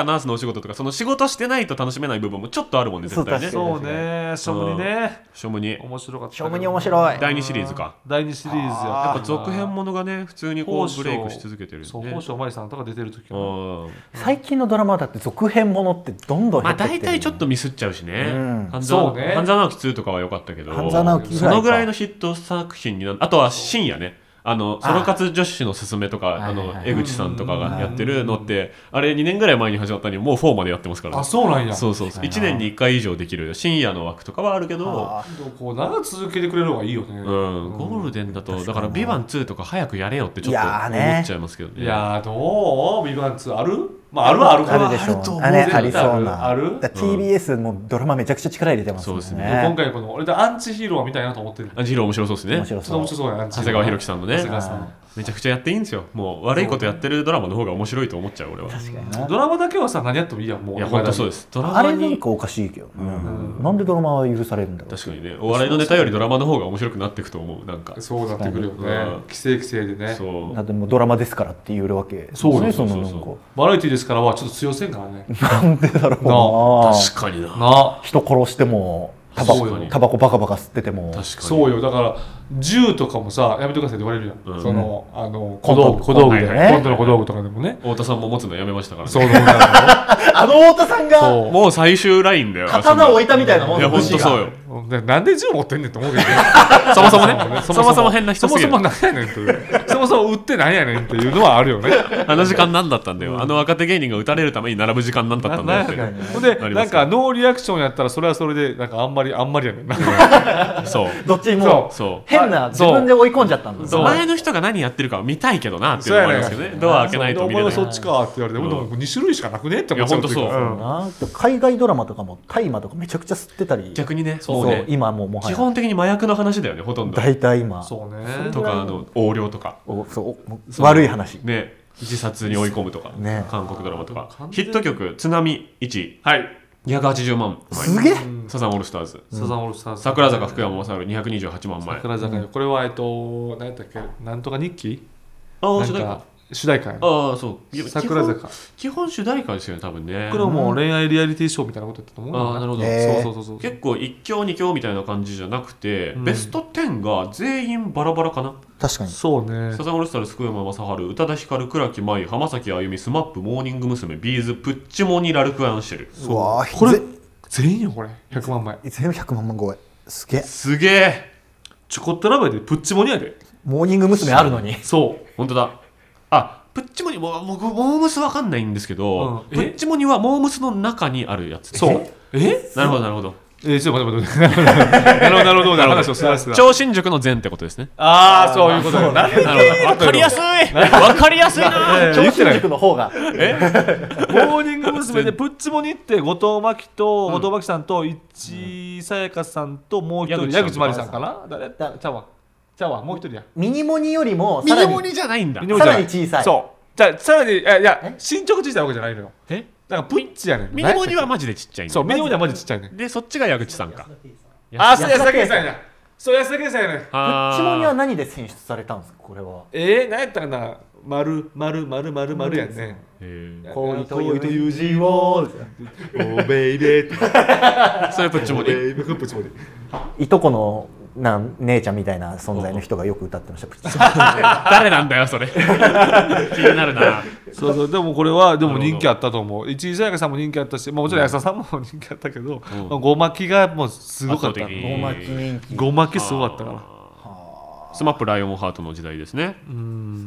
[SPEAKER 1] ナースのお仕事とかその仕事してないと楽しめない部分もちょっとあるもんね絶対ね。
[SPEAKER 2] そうね、ショムニね、
[SPEAKER 1] ショムニ
[SPEAKER 2] 面白かった。
[SPEAKER 3] ショムニ面白い。
[SPEAKER 1] だいにシリーズか。
[SPEAKER 2] だいにシリーズや
[SPEAKER 1] やっぱ続編ものがね普通にこうブレイクし続けてるよね。
[SPEAKER 2] そう、宝生麻里さんとか出てる時は
[SPEAKER 3] 最近のドラマだって続編ものってどんどん減ってってる。
[SPEAKER 1] まあ大体ちょっとミスっちゃうしね。半
[SPEAKER 2] 沢
[SPEAKER 1] 直樹ツーとかは良かったけど、
[SPEAKER 3] 半沢直樹
[SPEAKER 1] そのぐらいのヒット作品になる。あとは深夜ね、あのソロ活女子のすすめとか、あの江口さんとかがやってるのってあれにねんぐらい前に始まったのにもうフォーまでやってますからね。
[SPEAKER 2] あ、そうなんや。
[SPEAKER 1] そうそうそう、いちねんにいっかい以上できる深夜の枠とかはあるけど、
[SPEAKER 2] こう長続けてくれる方がいいよね。
[SPEAKER 1] うん、ゴールデンだとだから「ビバンツーとか早くやれよってちょっと思っちゃいますけどね。
[SPEAKER 2] いやどうビバンツーある？まああるはあるか
[SPEAKER 3] あるでしょう。あれありそうな。
[SPEAKER 2] ある？
[SPEAKER 3] ティービーエス もドラマめちゃくちゃ力入れてますね。そうですね。
[SPEAKER 2] 今回この俺アンチヒーローみたいなと思ってる。
[SPEAKER 1] アンチヒーロー面白そうですね。
[SPEAKER 3] 面白そう。
[SPEAKER 2] 面白そうや。
[SPEAKER 1] 長谷川博己さんのね。
[SPEAKER 2] 長谷川さん
[SPEAKER 1] めちゃくちゃやっていいんですよ。もう悪いことやってるドラマの方が面白いと思っちゃう俺は。
[SPEAKER 3] 確かにな。
[SPEAKER 2] ドラマだけはさ何やってもいいやんもう。
[SPEAKER 1] いや本当そうです。
[SPEAKER 3] ドラマあれなんかおかしいけど、なんでドラマは許されるんだろう。
[SPEAKER 1] 確かにね。お笑いのネタよりドラマの方が面白くなっていくと思う。なんか
[SPEAKER 2] そうなってくるよね。規制規制でね。
[SPEAKER 1] そう。
[SPEAKER 3] だってもうドラマですからって言えるわけ。
[SPEAKER 2] そう
[SPEAKER 3] ね。
[SPEAKER 2] そうそうそう。バラエティですからはちょっと強せんからね。
[SPEAKER 3] なんでだろう
[SPEAKER 1] な。確かにな。
[SPEAKER 2] な。
[SPEAKER 3] 人殺しても。タバコタバコバカバカ吸ってても。
[SPEAKER 2] そうよ。だから銃とかもさやめてくださいって言われるやん。そのあの小道具小道具でコントの小道具とかでもね。
[SPEAKER 1] 太田さんも持つのやめましたからね。
[SPEAKER 2] そう
[SPEAKER 3] あの太田さんが
[SPEAKER 1] もう最終ラインだよ。
[SPEAKER 3] 刀を置いたみたいなもん。
[SPEAKER 1] いや本当そうよ。
[SPEAKER 2] なんで銃持ってんねんって思うけど。
[SPEAKER 1] そもそもね。そもそも変な人すぎる。
[SPEAKER 2] そもそもなんやねんという。そもそも撃ってなんやねんっていうのはあるよね。
[SPEAKER 1] あの時間何だったんだよ。あの若手芸人が撃たれるために並ぶ時間何だったんだよって。
[SPEAKER 2] でなんかノーリアクションやったらそれはそれでなんかあんまりあんまりやねんな。
[SPEAKER 1] そう。
[SPEAKER 3] どっちも変な自分で追い込んじゃったんだ。
[SPEAKER 1] 前の人が何やってるかを見たいけどなっていうのもありますけどね。ドア開けないと見れない。
[SPEAKER 2] そっちかって言われてもに種類しかなくねって思っちゃう。
[SPEAKER 1] いや本
[SPEAKER 3] 当そう。海外ドラマとかも大麻とかめちゃくちゃ吸ってたり。
[SPEAKER 1] 逆にね。
[SPEAKER 3] そう今もうもは
[SPEAKER 1] や基本的に麻薬の話だよねほとんど。
[SPEAKER 3] 大体今。
[SPEAKER 2] そうね。
[SPEAKER 1] とかあの横領とか。
[SPEAKER 3] そう悪い話。
[SPEAKER 1] ね。自殺に追い込むとか。韓国ドラマとか。ヒット曲津波いち。はい。にひゃくはちじゅうまん。
[SPEAKER 3] すげえ。
[SPEAKER 1] サザンオールスターズ。
[SPEAKER 2] サザンオールスターズ。
[SPEAKER 1] 桜坂福山雅治にひゃくにじゅうはちまんまえ。
[SPEAKER 2] 桜坂これはえっと何やったっけなんとか日記？
[SPEAKER 1] ああ主題歌。
[SPEAKER 2] 主題歌。
[SPEAKER 1] ああそう
[SPEAKER 2] 桜坂。
[SPEAKER 1] 基本主題歌ですよね多分ね。
[SPEAKER 2] これはもう恋愛リアリティショーみたいなことやったと思う。
[SPEAKER 1] ああなるほど。
[SPEAKER 2] そうそうそう。
[SPEAKER 1] 結構一強二強みたいな感じじゃなくてベストじゅうが全員バラバラかな。
[SPEAKER 3] 確かに。
[SPEAKER 2] そうね。
[SPEAKER 1] サザンオールスターズ福山雅治宇多田ヒカル倉木麻衣浜崎あゆみスマップモーニング娘。ビーズプッチモニラルクアンシェル。
[SPEAKER 3] うわ
[SPEAKER 2] これ全員よこれひゃくまんまえ。
[SPEAKER 3] 全員ひゃくまんまん超え。すげえ。
[SPEAKER 1] すげえ。
[SPEAKER 2] ちょこっとラバーでプッチモニやで。
[SPEAKER 3] モーニング娘。あるのに。
[SPEAKER 2] そう
[SPEAKER 1] 本当だ。あプッチモニ僕モームスわかんないんですけど、プッチモニはモームスの中にあるやつ。
[SPEAKER 2] そう。え？
[SPEAKER 1] なるほどなるほど。
[SPEAKER 2] えー、ちょっと待って待って。なるほどなるほどなるほど。
[SPEAKER 1] 超新塾の善ってことですね。
[SPEAKER 2] ああそういうことよ。なるほど。
[SPEAKER 1] わかりやすい。わかりやすいな。
[SPEAKER 3] 超新塾の方が。
[SPEAKER 2] え？モーニング娘。でプッチモニって後藤真希と後藤真希さんと市さやかさんともう一人矢口真理さんかな。誰？ちゃうわ。ちゃうわもう一人や。
[SPEAKER 3] ミニモニよりも
[SPEAKER 1] ミニモニじゃないんだ。
[SPEAKER 3] さらに小さい。
[SPEAKER 2] そう。じゃあさらにいやいや身長が小さいわけじゃないのよ。
[SPEAKER 1] え？
[SPEAKER 2] だからプッチやねん。
[SPEAKER 1] ミニモニはマジでちっちゃい。
[SPEAKER 2] そうミニモニはマジでちっちゃいね。
[SPEAKER 1] でそっちが矢口さんか。
[SPEAKER 2] あそう安田圭さんや。そう安田圭さんやね。プ
[SPEAKER 3] ッチモニは何で選出されたんですかこれは。
[SPEAKER 2] えー、何やったかな。丸丸丸丸丸やね。
[SPEAKER 3] 恋という字を。
[SPEAKER 2] おベイベー。
[SPEAKER 1] それプッチモニ。
[SPEAKER 2] プッチモニ。
[SPEAKER 3] いとこのな姉ちゃんみたいな存在の人がよく歌ってました。
[SPEAKER 1] 誰なんだよそれ。気になるな。
[SPEAKER 2] そうそうでもこれはでも人気あったと思う。市井さやかさんも人気あったし、まあ、もちろん安田さんも人気あったけど、うんまあ、ごまきがもうすごかった。
[SPEAKER 3] ごまき人気。
[SPEAKER 2] ごまきすごかったから。
[SPEAKER 1] スマップライオンハートの時代ですね。
[SPEAKER 3] うん。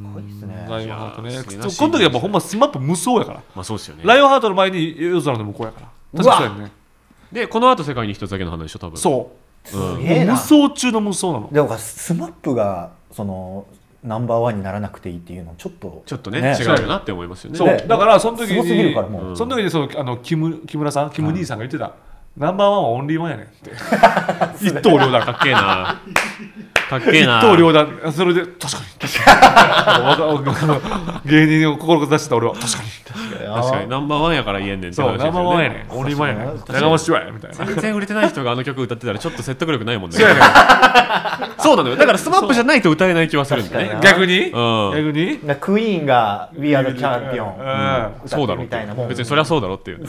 [SPEAKER 3] すごいですね。
[SPEAKER 2] ライオンハートね。この時はもうほんまスマップ無双やから。
[SPEAKER 1] まあそうですよね。
[SPEAKER 2] ライオンハートの前に夜空の向こうやから。確かにね。
[SPEAKER 1] でこの後世界に一つだけの花でしょ多分。
[SPEAKER 2] そう。
[SPEAKER 3] すげえな。
[SPEAKER 2] 無双中の無双なの。
[SPEAKER 3] でもスマップがそのナンバーワンにならなくていいっていうのちょっと
[SPEAKER 1] ちょっとね違うよなって思いますよね。
[SPEAKER 2] そうだからその時に
[SPEAKER 3] すぎるからもう
[SPEAKER 2] その時にそのあの木村木村さんキム兄さんが言ってたナンバーワンはオンリーワンやねんって。一刀両断。
[SPEAKER 1] かっけえな。かかっけえな。
[SPEAKER 2] 一刀両断。それで確かに確かに芸人を心出してた俺は確かに
[SPEAKER 1] 確かにナンバーワンやから言えんねんって話ですよね。
[SPEAKER 2] そうナンバーワンやねんオンリーワンやねん長持ちはやみたいな。
[SPEAKER 1] 全然売れてない人があの曲歌ってたらちょっと説得力ないもんね。
[SPEAKER 2] そうやね
[SPEAKER 1] そうなのよ。だからスマップじゃないと歌えない気はするんだね。
[SPEAKER 2] 逆に
[SPEAKER 1] うん
[SPEAKER 2] 逆に
[SPEAKER 3] クイーンが We Are the Champion
[SPEAKER 1] そうだろって
[SPEAKER 3] みたいなもん。
[SPEAKER 1] 別にそりゃそうだろっていう。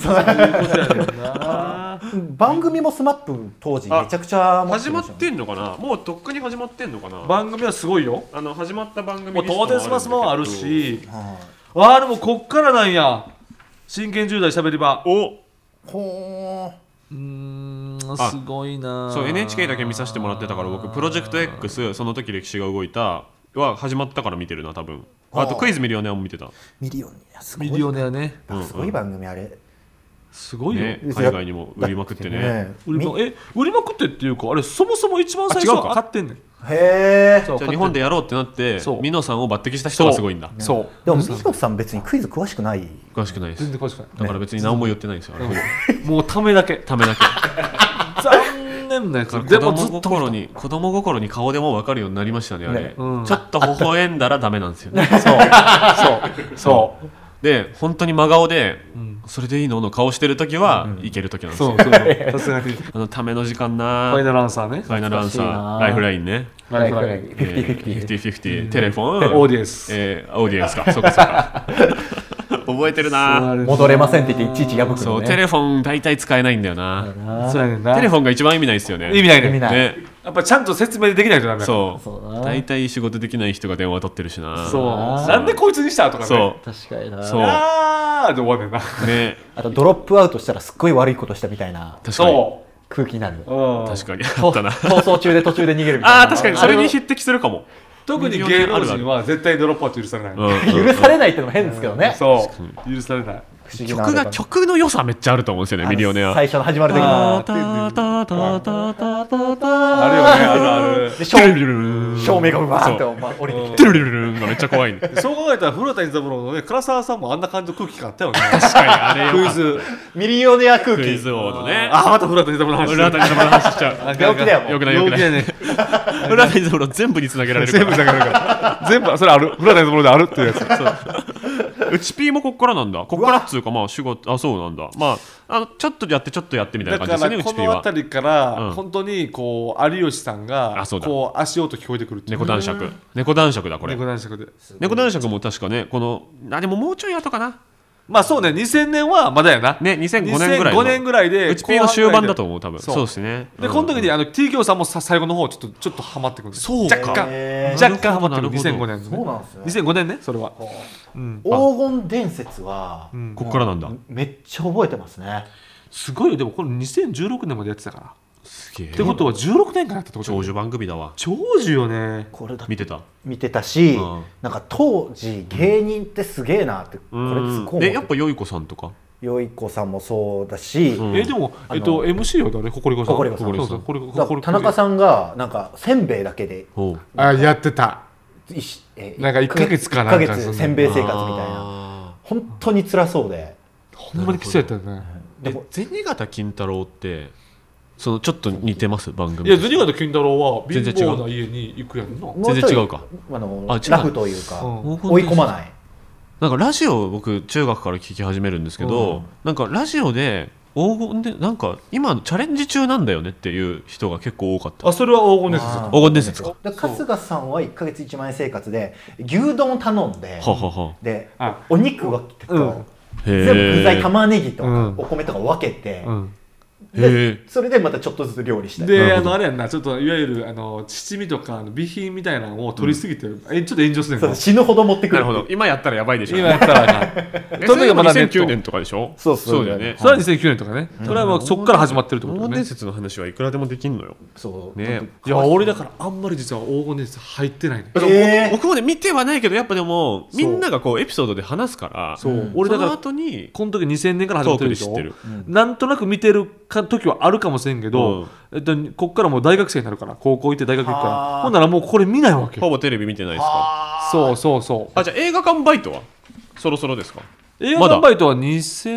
[SPEAKER 3] 番組もスマップ当時めちゃくちゃ
[SPEAKER 1] 始まってんのかな。もうとっくに始まってんのかな。
[SPEAKER 2] 番組はすごいよ。
[SPEAKER 1] あの始まった番組
[SPEAKER 2] もう当然スマスもあるし、
[SPEAKER 3] は
[SPEAKER 2] ああでもこっからなんや。真剣じゅう代しゃべり場。
[SPEAKER 1] お
[SPEAKER 3] いほ
[SPEAKER 2] うーん
[SPEAKER 1] あ
[SPEAKER 2] すごいな。
[SPEAKER 1] そう エヌエイチケー だけ見させてもらってたから僕プロジェクト X その時歴史が動いたは始まったから見てるな多分。あとクイズミリオネアも見てた。
[SPEAKER 3] ミリオネアすごい
[SPEAKER 2] ミリオネアね。
[SPEAKER 3] すごい番組あれ
[SPEAKER 2] すごいよ。
[SPEAKER 1] ね、海外にも売りまくってね。
[SPEAKER 2] 売りまえ売りまくってっていうかあれそもそも一番最初は買ってんねん。
[SPEAKER 3] へえ。
[SPEAKER 2] そう
[SPEAKER 1] じゃあ日本でやろうってなって
[SPEAKER 2] そう
[SPEAKER 1] ミノさんを抜擢した人がすごいんだ。
[SPEAKER 2] そう
[SPEAKER 3] でも水野さん別にクイズ詳しくない。
[SPEAKER 1] 詳しくないです。
[SPEAKER 2] 全然詳しくない。
[SPEAKER 1] だから別に何も言ってないんですよ。あれほぼ
[SPEAKER 2] もうためだけ。
[SPEAKER 1] ためだけ。
[SPEAKER 2] 残念なやつ。
[SPEAKER 1] 子
[SPEAKER 2] でもず
[SPEAKER 1] 供
[SPEAKER 2] っと
[SPEAKER 1] 心に子供心に顔でも分かるようになりましたねあれ。
[SPEAKER 3] ね
[SPEAKER 2] うん
[SPEAKER 1] ちょっと微笑んだらダメなんですよね。
[SPEAKER 2] そうそうそう
[SPEAKER 1] で本当に真顔で、それでいいのの顔してる時は、いける時なんですよ。
[SPEAKER 2] そうそうさすがにフ
[SPEAKER 1] あのための時間な。
[SPEAKER 2] ァイナルアンサーね。
[SPEAKER 1] ファイナルアンサ
[SPEAKER 3] 懐かしいな
[SPEAKER 1] ーライフラインね。
[SPEAKER 2] ライフライン
[SPEAKER 3] フィフティフィフティ
[SPEAKER 1] フィフティフィフティテレフォン
[SPEAKER 2] オーディエンス。
[SPEAKER 1] えーオーディエンスかそうかそうか覚えてるな。
[SPEAKER 3] 戻れませんって言っていちいち破くのね。
[SPEAKER 1] そうテレフォン大体使えないんだよな。
[SPEAKER 2] そうやねんな。
[SPEAKER 1] テレフォンが一番意味ないですよね。
[SPEAKER 2] 意味ないね。
[SPEAKER 3] 意味ない
[SPEAKER 1] ね
[SPEAKER 2] やっぱちゃんと説明できないとダメだ。
[SPEAKER 1] そう
[SPEAKER 3] そうだな
[SPEAKER 1] 大体仕事できない人が電話取ってるしな。
[SPEAKER 2] そう
[SPEAKER 3] あー
[SPEAKER 2] なんでこいつにしたとかね。
[SPEAKER 1] そ
[SPEAKER 3] 確かにな。
[SPEAKER 1] そう
[SPEAKER 2] あーで終わんねんな。
[SPEAKER 1] うね
[SPEAKER 3] あとドロップアウトしたらすっごい悪いことしたみたいな
[SPEAKER 1] 確かに
[SPEAKER 2] そ
[SPEAKER 3] 空気になる。
[SPEAKER 2] う。うん
[SPEAKER 1] 確かにあ
[SPEAKER 3] と
[SPEAKER 1] ったな。
[SPEAKER 3] 逃走中で途中で逃げるみたいな。
[SPEAKER 1] あー確かにそれに匹敵するかも。
[SPEAKER 2] 特に芸能人は絶対ドロップアウト許されない。
[SPEAKER 1] うん
[SPEAKER 3] 許されないってのも変ですけどね。
[SPEAKER 2] そう許されない。
[SPEAKER 3] 不思議な
[SPEAKER 1] 曲が曲の良さめっちゃあると思うんですよねミリオネア。
[SPEAKER 3] 最初の始まる時の。
[SPEAKER 1] タタタタタタタタ
[SPEAKER 2] あるよねあるある。
[SPEAKER 3] で照
[SPEAKER 1] テルルルルン
[SPEAKER 3] 照明がうわーってま降りてきて。
[SPEAKER 1] テルルルルンがめっちゃ怖いんで。
[SPEAKER 2] そう考えたら古谷三郎のね唐沢さんもあんな感じの空気感あったよね。
[SPEAKER 1] 確かにあれ
[SPEAKER 2] クイズ。
[SPEAKER 3] ミリオネア空気。
[SPEAKER 1] クイズ王のね。
[SPEAKER 2] あまた古谷三郎の話。
[SPEAKER 1] 浦谷さんの話しちゃう。
[SPEAKER 3] 病気だよもう
[SPEAKER 1] よくないよくない。
[SPEAKER 2] 病気
[SPEAKER 1] 浦谷さんの全部につなげられるから。
[SPEAKER 2] 全部だから全部それある。古谷三郎であるっていうやつ。
[SPEAKER 1] うちピーもこっからなんだ。こっからっつうかまあ仕事あそうなんだ。まああのちょっとやってちょっとやってみたい
[SPEAKER 2] だ
[SPEAKER 1] な感じですよねうち
[SPEAKER 2] からこ
[SPEAKER 1] ピーは。
[SPEAKER 2] の辺りから
[SPEAKER 1] うん
[SPEAKER 2] 本当にこう有吉さんが
[SPEAKER 1] あそうだ
[SPEAKER 2] こう足音聞こえてくるっていう。
[SPEAKER 1] 猫男爵。猫男爵だこれ。
[SPEAKER 2] 猫男爵で。
[SPEAKER 1] 猫男爵も確かねこのあでももうちょい後かな。
[SPEAKER 2] まあそうねにせんねんはまだやな。
[SPEAKER 1] ねにせんごねんぐらいの。
[SPEAKER 2] にせんごねんぐらいで
[SPEAKER 1] うちピーの終盤だと思う多分。
[SPEAKER 2] そう
[SPEAKER 1] そうですね。
[SPEAKER 2] でこの時にあの T 京さんもさ最後の方ちょっとちょっとハマってくるんです。
[SPEAKER 1] そうか
[SPEAKER 2] 若干
[SPEAKER 3] へー
[SPEAKER 2] 若干ハマってくる
[SPEAKER 1] なるほど
[SPEAKER 2] にせんごねんのね。
[SPEAKER 3] そうなんですね
[SPEAKER 2] にせんごねんねそれは。うん
[SPEAKER 3] 黄金伝説は
[SPEAKER 2] うん
[SPEAKER 1] こっからなんだ。
[SPEAKER 3] めっちゃ覚えてますね。
[SPEAKER 2] すごいよでもこれにせんじゅうろくねんまでやってたから。
[SPEAKER 1] すげえ
[SPEAKER 2] ってことはじゅうろくねんかんやったってこと
[SPEAKER 1] 長寿番組だわ。
[SPEAKER 2] 長寿よね。
[SPEAKER 3] これだ
[SPEAKER 1] 見てた。
[SPEAKER 3] 見てたし
[SPEAKER 1] うん
[SPEAKER 3] なんか当時芸人ってすげえなってこれすごい
[SPEAKER 1] え
[SPEAKER 3] 思って。
[SPEAKER 1] やっぱよいこさんとか。
[SPEAKER 3] よいこさんもそうだし。
[SPEAKER 1] うん
[SPEAKER 2] えでもえっと エムシー は誰？ココリコさん。
[SPEAKER 3] ココリコさん
[SPEAKER 2] そうそうココリコ
[SPEAKER 3] だから田中さんがなんかせんべいだけで
[SPEAKER 1] ほう。
[SPEAKER 2] あやってた。
[SPEAKER 3] いしえ
[SPEAKER 2] なんかいっかげつか
[SPEAKER 3] いっか
[SPEAKER 2] なんか
[SPEAKER 3] 月せんべい生活みたいな
[SPEAKER 1] あ
[SPEAKER 3] 本当に辛そうで
[SPEAKER 2] ほんまにきついやったよね。
[SPEAKER 1] ーえ銭形金太郎ってそのちょっと似てます番組。
[SPEAKER 2] いや銭形金太郎は貧
[SPEAKER 1] 全然違う
[SPEAKER 2] 乏な家に行くやんな。
[SPEAKER 3] もうちょい
[SPEAKER 1] 全然違うか
[SPEAKER 3] あの
[SPEAKER 1] あ違う
[SPEAKER 3] ラフというか
[SPEAKER 2] うん
[SPEAKER 3] 追い込まない
[SPEAKER 1] なんかラジオ僕中学から聞き始めるんですけど、
[SPEAKER 3] うん
[SPEAKER 1] なんかラジオで黄金でなんか今チャレンジ中なんだよねっていう人が結構多かった。
[SPEAKER 2] あそれは黄金です
[SPEAKER 3] あー
[SPEAKER 1] 黄金伝説か。
[SPEAKER 3] で春日さんはいっかげついちまん円生活で牛丼を頼んで
[SPEAKER 1] ははは。
[SPEAKER 3] で
[SPEAKER 2] あ
[SPEAKER 3] お肉はと
[SPEAKER 2] うん
[SPEAKER 1] へ
[SPEAKER 3] 全部具材
[SPEAKER 1] え。
[SPEAKER 3] 玉ねぎとか
[SPEAKER 2] うん
[SPEAKER 3] お米とか分けて
[SPEAKER 2] うん
[SPEAKER 1] へ
[SPEAKER 3] で
[SPEAKER 1] え。
[SPEAKER 3] それでまたちょっとずつ料理したり
[SPEAKER 2] であ
[SPEAKER 1] なるほど
[SPEAKER 2] のあれやんなちょっといわゆるあの七味とかの備品みたいなのを取りすぎて、えちょっと炎上するん
[SPEAKER 3] そう
[SPEAKER 2] だ
[SPEAKER 3] 死ぬほど持ってくる
[SPEAKER 1] なるほど。今やったらやばいでしょ。
[SPEAKER 2] 今やったらあかん
[SPEAKER 1] え
[SPEAKER 2] その時はまだネット
[SPEAKER 1] にせんきゅうねんとかでしょ。
[SPEAKER 3] そうそう
[SPEAKER 1] そうだよね。
[SPEAKER 2] それはにせんきゅうねんとかね、それはもうそっから始まってるってことだね
[SPEAKER 1] 黄金伝説の話はいくらでもできんのよ。
[SPEAKER 3] そう
[SPEAKER 1] ね。
[SPEAKER 2] いや俺だからあんまり実は黄金伝説入ってないね
[SPEAKER 3] えー
[SPEAKER 1] 僕もね見てはないけどやっぱでもみんながこうエピソードで話すから。
[SPEAKER 2] そう、
[SPEAKER 3] うん
[SPEAKER 2] 俺だから
[SPEAKER 1] その後に
[SPEAKER 2] この時にせんねんから始まってるでしょ
[SPEAKER 1] トークで知って
[SPEAKER 2] なんとなく見てるか時はあるかもしれんけど、
[SPEAKER 1] うん
[SPEAKER 2] えっと、こっからもう大学生になるから高校行って大学行くか
[SPEAKER 3] あー
[SPEAKER 2] らほんならもうこれ見ないわけ
[SPEAKER 1] ほぼテレビ見てないですか。
[SPEAKER 3] あー
[SPEAKER 2] そうそうそう
[SPEAKER 1] あじゃあ映画館バイトはそろそろですか。
[SPEAKER 2] 映画館バイトはにせん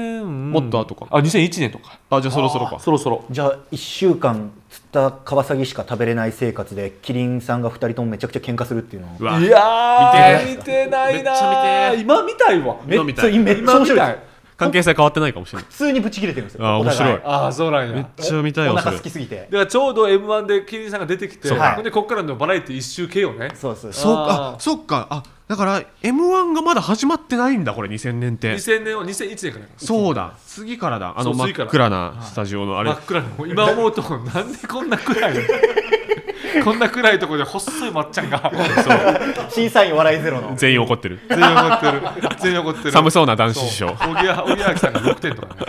[SPEAKER 1] もっと後か。
[SPEAKER 2] あにせんいちねんとか。
[SPEAKER 1] あじゃあそろそろか。
[SPEAKER 2] そろそろ。
[SPEAKER 3] じゃあいっしゅうかん釣ったカワサギしか食べれない生活でキリンさんがふたりともめちゃくちゃ喧嘩するっていうのを。
[SPEAKER 1] うわ
[SPEAKER 2] いやー見
[SPEAKER 1] 見て
[SPEAKER 2] てないな
[SPEAKER 1] めっちゃ見て
[SPEAKER 2] 今見たいわ。
[SPEAKER 3] めっ
[SPEAKER 1] 今みたい
[SPEAKER 3] ちゃめっちゃ面白いですよ。
[SPEAKER 1] 関係性変わってないかもしれない。
[SPEAKER 3] 普通にブチ切れてるんですよ。
[SPEAKER 1] あー面白い
[SPEAKER 3] お互
[SPEAKER 2] ああそうなん
[SPEAKER 1] めっ
[SPEAKER 2] や。
[SPEAKER 1] ちゃ見たい
[SPEAKER 3] お腹
[SPEAKER 1] わそれ。
[SPEAKER 3] 好きすぎて。
[SPEAKER 2] だからちょうど エムワン でキリンさんが出てきて、
[SPEAKER 3] そうはい
[SPEAKER 2] ほんでこっからのバラエティ一周系よね。
[SPEAKER 3] そうそう
[SPEAKER 1] そう
[SPEAKER 2] あー
[SPEAKER 1] あそっかあだから エムワン がまだ始まってないんだこれにせんねんって
[SPEAKER 2] にせんねんはにせんいちねんからや
[SPEAKER 1] そうだ次からだあの真っ
[SPEAKER 2] そう次から
[SPEAKER 1] 暗なスタジオのあれ
[SPEAKER 2] 真っ暗に今思うとなんでこんな暗いのこんな暗いところで細いまっちゃんが
[SPEAKER 3] 審査員笑いゼロの。
[SPEAKER 1] 全員怒ってる
[SPEAKER 2] 全員怒ってる全員怒ってる
[SPEAKER 1] 寒そうな男子師匠
[SPEAKER 2] おぎやおぎやきさんがろくてんとかね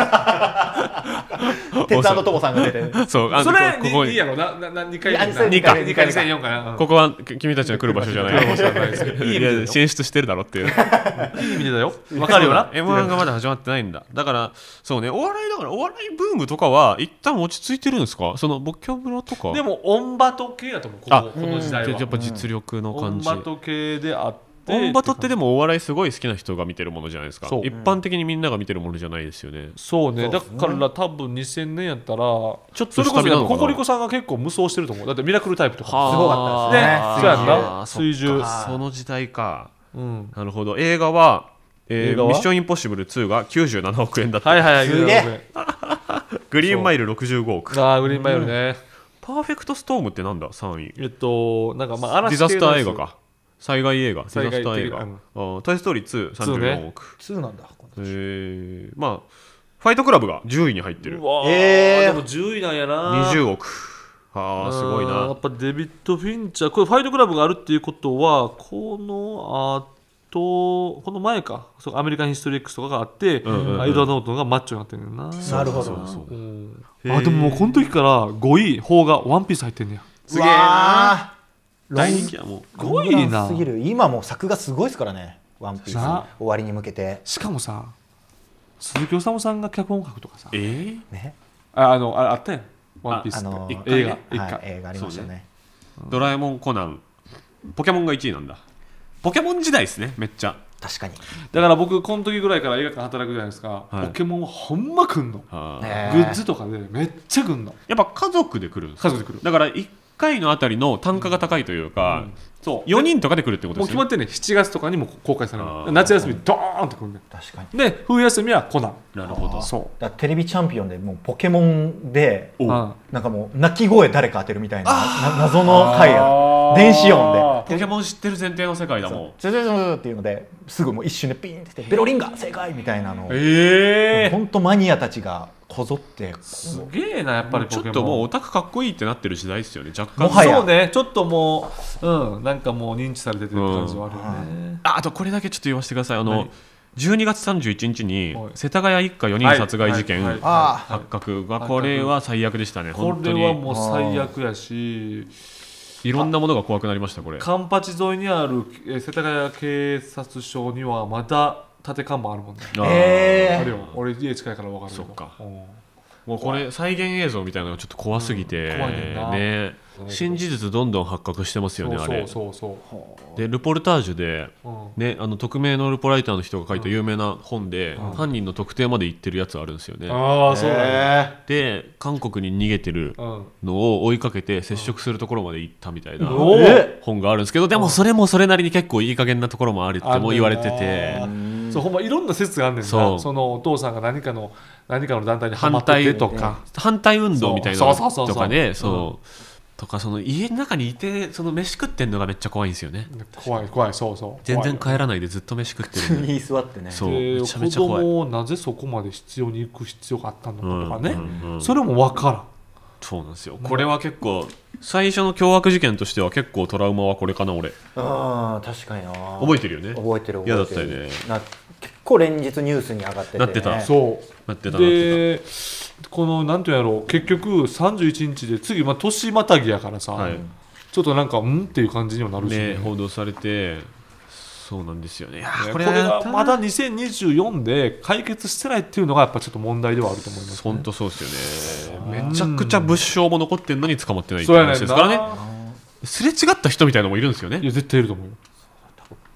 [SPEAKER 3] 鉄腕の友さんが出て。
[SPEAKER 1] そうあ
[SPEAKER 2] それ
[SPEAKER 1] こここ
[SPEAKER 2] いいやろなななにかい
[SPEAKER 3] いやそれ
[SPEAKER 2] にか
[SPEAKER 3] 二回
[SPEAKER 2] にかいにせんよんかな
[SPEAKER 1] ここは君たちの来る場所じゃない
[SPEAKER 2] 来る場所じゃないですよいい意味でだよ
[SPEAKER 1] や進出してるだろっていう
[SPEAKER 2] いい意味でだよわかるよな
[SPEAKER 1] エムワン がまだ始まってないんだだからそうねお笑いだからお笑いブームとかは一旦落ち着いてるんですかそのボキャブラとか
[SPEAKER 2] でもオンバト系やと思うこ
[SPEAKER 1] あ
[SPEAKER 2] のこの時代は
[SPEAKER 1] やっぱ実力の
[SPEAKER 2] オ
[SPEAKER 1] 感じ
[SPEAKER 2] ンバト系であって
[SPEAKER 1] オンバトってでもお笑いすごい好きな人が見てるものじゃないですか
[SPEAKER 2] そう
[SPEAKER 1] 一般的にみんなが見てるものじゃないですよね
[SPEAKER 2] そうねだ
[SPEAKER 3] そうですね
[SPEAKER 2] から多分にせんねんやったらちょ
[SPEAKER 1] ちょっと
[SPEAKER 2] それこそ
[SPEAKER 1] 下火なのかな
[SPEAKER 2] ココリコさんが結構無双してると思うだってミラクルタイプとか
[SPEAKER 3] すごかったですね
[SPEAKER 2] ねそうやんな
[SPEAKER 1] あー
[SPEAKER 2] 水
[SPEAKER 1] そっ
[SPEAKER 2] 獣
[SPEAKER 1] かその時代か
[SPEAKER 2] うん
[SPEAKER 1] なるほど映画はえー
[SPEAKER 2] 映画は
[SPEAKER 1] ミッションインポッシブルツーがきゅうじゅうななおくえんだった、
[SPEAKER 2] はいはいはい
[SPEAKER 3] すげえ
[SPEAKER 1] グリーンマイルろくじゅうごおく
[SPEAKER 2] あーグリーンマイルね
[SPEAKER 1] パーフェクトストームってなんださんい
[SPEAKER 2] えっとなんかまあ嵐
[SPEAKER 1] ディザスター映
[SPEAKER 2] 系のやつ
[SPEAKER 1] 画か災害映画ディザ
[SPEAKER 2] 災害
[SPEAKER 1] スター映画、
[SPEAKER 2] うん
[SPEAKER 1] あートイ・ストーリーツーさんじゅうよんおく、
[SPEAKER 3] ツーなんだ。
[SPEAKER 1] えー、まあファイトクラブがじゅういに入ってる
[SPEAKER 2] うわー
[SPEAKER 3] えー
[SPEAKER 2] でもじゅういなんやな
[SPEAKER 1] にじゅうおくあーすごいな
[SPEAKER 2] あーやっぱデビッド・フィンチャーこれファイトクラブがあるっていうことはこのあとこの前かそうアメリカンヒストリー X とかがあって、
[SPEAKER 1] んうんうん
[SPEAKER 2] エドワード・ノートンがマッチョになってるんだよな
[SPEAKER 3] なるほど
[SPEAKER 1] そうそう
[SPEAKER 2] うん
[SPEAKER 1] へー
[SPEAKER 2] あでももうこの時からごい邦画ワンピース入ってんねや
[SPEAKER 1] すげえな
[SPEAKER 3] な。
[SPEAKER 1] 大人気やもう
[SPEAKER 2] すごいな
[SPEAKER 3] すぎる。今もう作画すごいですからね。ワンピース
[SPEAKER 2] な
[SPEAKER 3] 終わりに向けて。
[SPEAKER 2] しかもさ鈴木おさむさんが脚本書くとかさ
[SPEAKER 1] えー、
[SPEAKER 3] ね。
[SPEAKER 2] ああのああったやんワンピースって、
[SPEAKER 3] あの
[SPEAKER 1] 一回ね
[SPEAKER 2] 映画一回、
[SPEAKER 3] はい映画ありましたね。
[SPEAKER 1] ドラえもんコナンポケモンがいちいなんだポケモン時代ですねめっちゃ
[SPEAKER 3] 確かに。
[SPEAKER 2] だから僕この時ぐらいから映画館働くじゃないですか、
[SPEAKER 1] はい
[SPEAKER 2] ポケモンはほんま来んの、
[SPEAKER 1] あー
[SPEAKER 3] ね
[SPEAKER 2] グッズとかでめっちゃ来んの
[SPEAKER 1] やっぱ家族で来るんですか
[SPEAKER 2] 家族で来る
[SPEAKER 1] だからいっかいのあたりの単価が高いというか、
[SPEAKER 2] そう
[SPEAKER 1] よにんとかで来るってこと
[SPEAKER 2] もう決ま
[SPEAKER 1] ですね
[SPEAKER 2] ってんねしちがつとかにも公開される
[SPEAKER 1] あー
[SPEAKER 2] 夏休みドーンと来るね
[SPEAKER 3] 確かに。
[SPEAKER 2] で冬休みはコナン
[SPEAKER 1] なるほど
[SPEAKER 2] そ
[SPEAKER 3] だからテレビチャンピオンでもうポケモンで
[SPEAKER 2] う、うん
[SPEAKER 3] なんかもう鳴き声誰か当てるみたいなな謎の回や電子音で。
[SPEAKER 1] ポケモン知ってる前提の世界だもん
[SPEAKER 3] ズズズズっていうのですぐもう一瞬でピンってきてベロリンガ正解みたいなのを
[SPEAKER 2] え
[SPEAKER 3] 本当マニアたちがこぞって
[SPEAKER 2] すげえなやっぱりポケモン
[SPEAKER 1] ちょっともうオタクかっこいいってなってる時代ですよね若干
[SPEAKER 3] もはや
[SPEAKER 2] そうねちょっともううんなんかもう認知されてる感じはあるよね、
[SPEAKER 1] ああとこれだけちょっと言わせてくださいあの
[SPEAKER 2] 何
[SPEAKER 1] じゅうにがつさんじゅういちにちに
[SPEAKER 2] はい
[SPEAKER 1] 世田谷一家よにん殺害事件
[SPEAKER 2] はいはい
[SPEAKER 3] あ
[SPEAKER 1] 発覚がこれは最悪でしたね
[SPEAKER 2] こ
[SPEAKER 1] 本当に
[SPEAKER 2] れはもう最悪やし
[SPEAKER 1] いろんなものが怖くなりましたこれ
[SPEAKER 2] カンパチ沿いにあるえー世田谷警察署にはまだ立て看板あるもんね
[SPEAKER 1] あー
[SPEAKER 3] え
[SPEAKER 2] あるよ俺家近いから分かるけど
[SPEAKER 1] そっか
[SPEAKER 2] うん
[SPEAKER 1] もうこれ再現映像みたいなのがちょっと怖すぎて、
[SPEAKER 2] うん怖いねんな
[SPEAKER 1] ね新事実どんどん発覚してますよね
[SPEAKER 2] そう
[SPEAKER 1] あれ
[SPEAKER 2] そうそうそ
[SPEAKER 1] でルポルタージュで、
[SPEAKER 2] う、うん
[SPEAKER 1] ね、あの匿名のルポライターの人が書いた有名な本で、犯人の特定まで言ってるやつあるんですよね
[SPEAKER 2] ああそうだね、
[SPEAKER 3] え
[SPEAKER 1] で韓国に逃げてる
[SPEAKER 2] うん
[SPEAKER 1] のを追いかけて接触するところまで行ったみたいな
[SPEAKER 2] お
[SPEAKER 3] え
[SPEAKER 1] 本があるんですけどでもそれもそれなりに結構いい加減なところもあるっても言われて
[SPEAKER 2] あ
[SPEAKER 1] て
[SPEAKER 2] んそうほんまいろんな説があんねんな
[SPEAKER 1] そう
[SPEAKER 2] そのお父さんが何かの何かの団体にハマ
[SPEAKER 1] 反
[SPEAKER 2] ってて
[SPEAKER 1] 対
[SPEAKER 2] とか
[SPEAKER 1] 反対運動みたいなの
[SPEAKER 2] そうそうそうそう
[SPEAKER 1] とかね
[SPEAKER 2] うん
[SPEAKER 1] そうとかその家の中にいてその飯食ってんのがめっちゃ怖いんですよね
[SPEAKER 2] 怖い怖いそうそう
[SPEAKER 1] 全然
[SPEAKER 2] 怖い
[SPEAKER 1] 帰らないでずっと飯食ってるんで
[SPEAKER 3] 普通に座ってね
[SPEAKER 1] そう
[SPEAKER 2] で
[SPEAKER 1] めちゃめちゃ怖い
[SPEAKER 2] 子供をなぜそこまで必要に行く必要があったのかとかね、
[SPEAKER 1] うんうんうん
[SPEAKER 2] それも分からん
[SPEAKER 1] そうなんですよこれは結構最初の凶悪事件としては結構トラウマはこれかな俺
[SPEAKER 3] あー確かにな
[SPEAKER 1] 覚えてるよね
[SPEAKER 3] 覚えてる覚えてる
[SPEAKER 1] 嫌だったよね
[SPEAKER 3] な結構連日ニュースに上がってて、ね、
[SPEAKER 1] なってた
[SPEAKER 2] そう
[SPEAKER 1] なってたなって
[SPEAKER 2] でこのなんていうんやろう結局さんじゅういちにちで次、まあ、年またぎやからさ、
[SPEAKER 1] はい
[SPEAKER 2] ちょっとなんかうんっていう感じにはなるしね
[SPEAKER 1] ね報道されてそうなんですよねいや
[SPEAKER 2] ね
[SPEAKER 1] これ
[SPEAKER 2] これが
[SPEAKER 1] は
[SPEAKER 2] まだにせんにじゅうよんで解決してないっていうのがやっぱちょっと問題ではあると思います、ね、
[SPEAKER 1] 本当そうですよねめちゃくちゃ物証も残ってんのに捕まってないって
[SPEAKER 2] そうやねんな
[SPEAKER 1] 話ですからねすれ違った人みたいなのもいるんですよね
[SPEAKER 2] いや絶対いると思うよ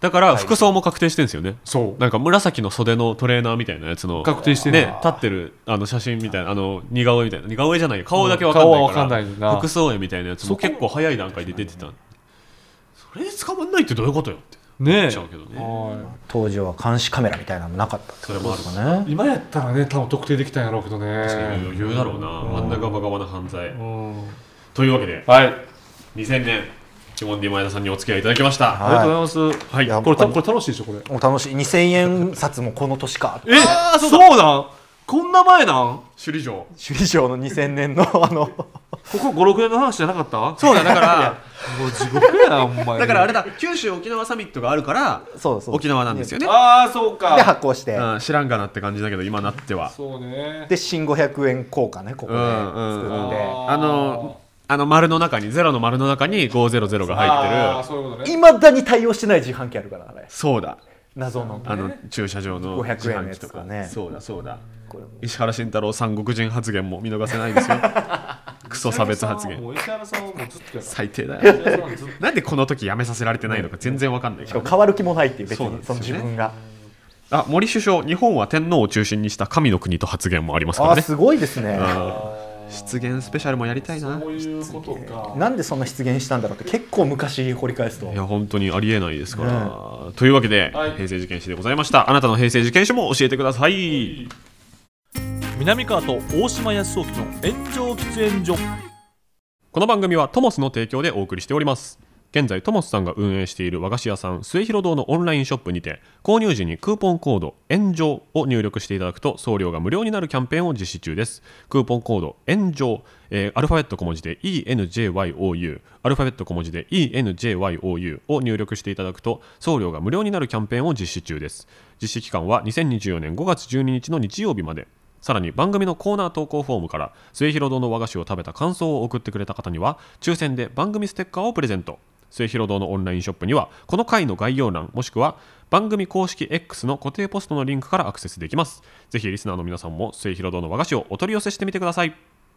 [SPEAKER 1] だから服装も確定してるんですよね。
[SPEAKER 2] そう
[SPEAKER 1] なんか紫の袖のトレーナーみたいなやつの
[SPEAKER 2] 確定して
[SPEAKER 1] ね、立ってるあの写真みたいな、あの似顔絵みたいな、似顔絵じゃないよ、顔だけわかんないから、うん、顔はわかんないな。服装絵みたいなやつも結構早い段階で出てた。それで捕まんないってどういうことよって
[SPEAKER 2] ねえ、
[SPEAKER 1] けどね。
[SPEAKER 3] 当時は監視カメラみたいなのなかったってことですかね。
[SPEAKER 2] 今やったらね多分特定できたんやろうけどね。
[SPEAKER 1] 余裕だろうな、あんなガバガバな犯罪。というわけで、
[SPEAKER 2] はい、
[SPEAKER 1] にせんねんティモンディ前田さんにお付き合いいただきました。
[SPEAKER 2] ありがとうございます。
[SPEAKER 1] はい、
[SPEAKER 2] これこれ楽しいでしょこれ。
[SPEAKER 3] お楽しい。にせんえん札もこの年か。
[SPEAKER 2] え、あそうそうなん。こんな前なん。
[SPEAKER 1] 首里城。
[SPEAKER 3] 首里城のにせんねんのあのこ
[SPEAKER 2] こごろくねんの話じゃなかった。
[SPEAKER 1] そうだ、だから
[SPEAKER 2] もう地獄やなお前。
[SPEAKER 1] だからあれだ、九州沖縄サミットがあるからそうそう沖縄なんですよね。
[SPEAKER 2] ああそうか。
[SPEAKER 3] で発行して、
[SPEAKER 1] うん、知らんがなって感じだけど今なっては
[SPEAKER 2] そうね。
[SPEAKER 3] で新ごひゃくえん硬貨ねここで作って、うんうん、
[SPEAKER 1] あのあの丸の中にゼロの丸の中にごひゃくが入ってる。
[SPEAKER 3] いまだに対応してない自販機あるからあれ。
[SPEAKER 1] そうだ、
[SPEAKER 3] 謎の
[SPEAKER 1] あの駐車場の
[SPEAKER 3] ごひゃくえんのやつとかね。
[SPEAKER 1] そうだそうだ、石原慎太郎三国人発言も見逃せないですよ。クソ差別発言。最低だよ。なんでこの時やめさせられてないのか全然わかんないから、ね、
[SPEAKER 3] しかも変わる気もないっていう、別にその自分が。
[SPEAKER 1] あ、森首相、日本は天皇を中心にした神の国と発言もありますからね。
[SPEAKER 3] あ、すごいですね。
[SPEAKER 1] 失言スペシャルもやりたいな。
[SPEAKER 2] そういうことか。
[SPEAKER 3] なんでそんな失言したんだろうって結構昔掘り返すと、
[SPEAKER 1] いや本当にありえないですから、うん、というわけで、はい、平成事件史でございました。あなたの平成事件史も教えてください。
[SPEAKER 2] 南川と大島康雄の炎上喫煙所。
[SPEAKER 1] この番組はトモスの提供でお送りしております。現在トモスさんが運営している和菓子屋さん末広堂のオンラインショップにて、購入時にクーポンコード炎上を入力していただくと送料が無料になるキャンペーンを実施中です。クーポンコード炎上、えー、アルファベット小文字で イーエヌジェーワイオーユー アルファベット小文字で イーエヌジェーワイオーユー を入力していただくと送料が無料になるキャンペーンを実施中です。実施期間はにせんにじゅうよねんごがつじゅうににちの日曜日まで。さらに番組のコーナー投稿フォームから末広堂の和菓子を食べた感想を送ってくれた方には抽選で番組ステッカーをプレゼント。末広堂のオンラインショップにはこの回の概要欄もしくは番組公式 X の固定ポストのリンクからアクセスできます。ぜひリスナーの皆さんも末広堂の和菓子をお取り寄せしてみてください。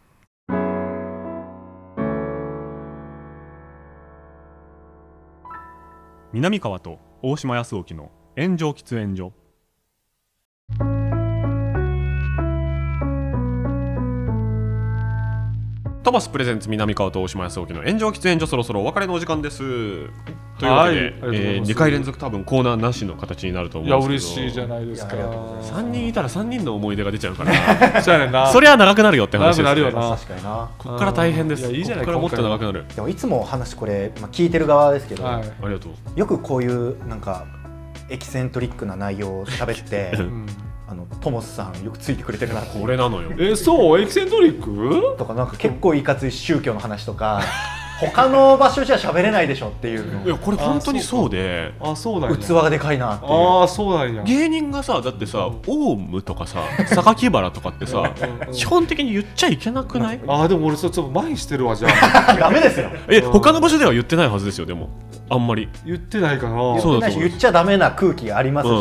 [SPEAKER 1] 南川と大島康興の炎上喫煙所。トマスプレゼンツ南川と大島康興の炎上喫煙所、そろそろお別れのお時間です。というわけで、はい、えー、にかい連続多分コーナーなしの形になると思うんですけど。
[SPEAKER 2] いや嬉しいじゃないですか。
[SPEAKER 1] さんにんいたらさんにんの思い出が出ちゃうから
[SPEAKER 2] そうやねんな。
[SPEAKER 1] そりゃ長くなるよって話ですね。
[SPEAKER 2] 長くなるよな。
[SPEAKER 3] 確かにな。
[SPEAKER 1] こっから大変です。
[SPEAKER 2] いやいいじゃない。
[SPEAKER 1] こっからもっと長くなる。
[SPEAKER 3] でもいつも話これ、まあ、聞いてる側ですけど、はい、
[SPEAKER 1] ありがとう。
[SPEAKER 3] よくこういうなんかエキセントリックな内容を喋って、うん、あのトモスさんよくついてくれてるなって。
[SPEAKER 1] これなのよ。
[SPEAKER 2] え、そうエキセントリック
[SPEAKER 3] とかなんか結構いかつい宗教の話とか他の場所じゃ喋れないでしょっていうの。
[SPEAKER 1] いやこれ本当にそうで、
[SPEAKER 2] あ、そうなんや。
[SPEAKER 3] 器がでかいなっていう。
[SPEAKER 2] ああ、そうなんや。
[SPEAKER 1] 芸人がさ、だってさ、オウムとかさ、榊原とかってさ、基本的に言っちゃいけなくない？
[SPEAKER 2] ああ、でも俺ちょっと麻痺してるわ。じゃあ
[SPEAKER 3] ダメですよ。
[SPEAKER 1] え、他の場所では言ってないはずですよ。でもあんまり
[SPEAKER 2] 言ってないかな。
[SPEAKER 3] 言ってないし、言っちゃダメな空気がありますし、うん、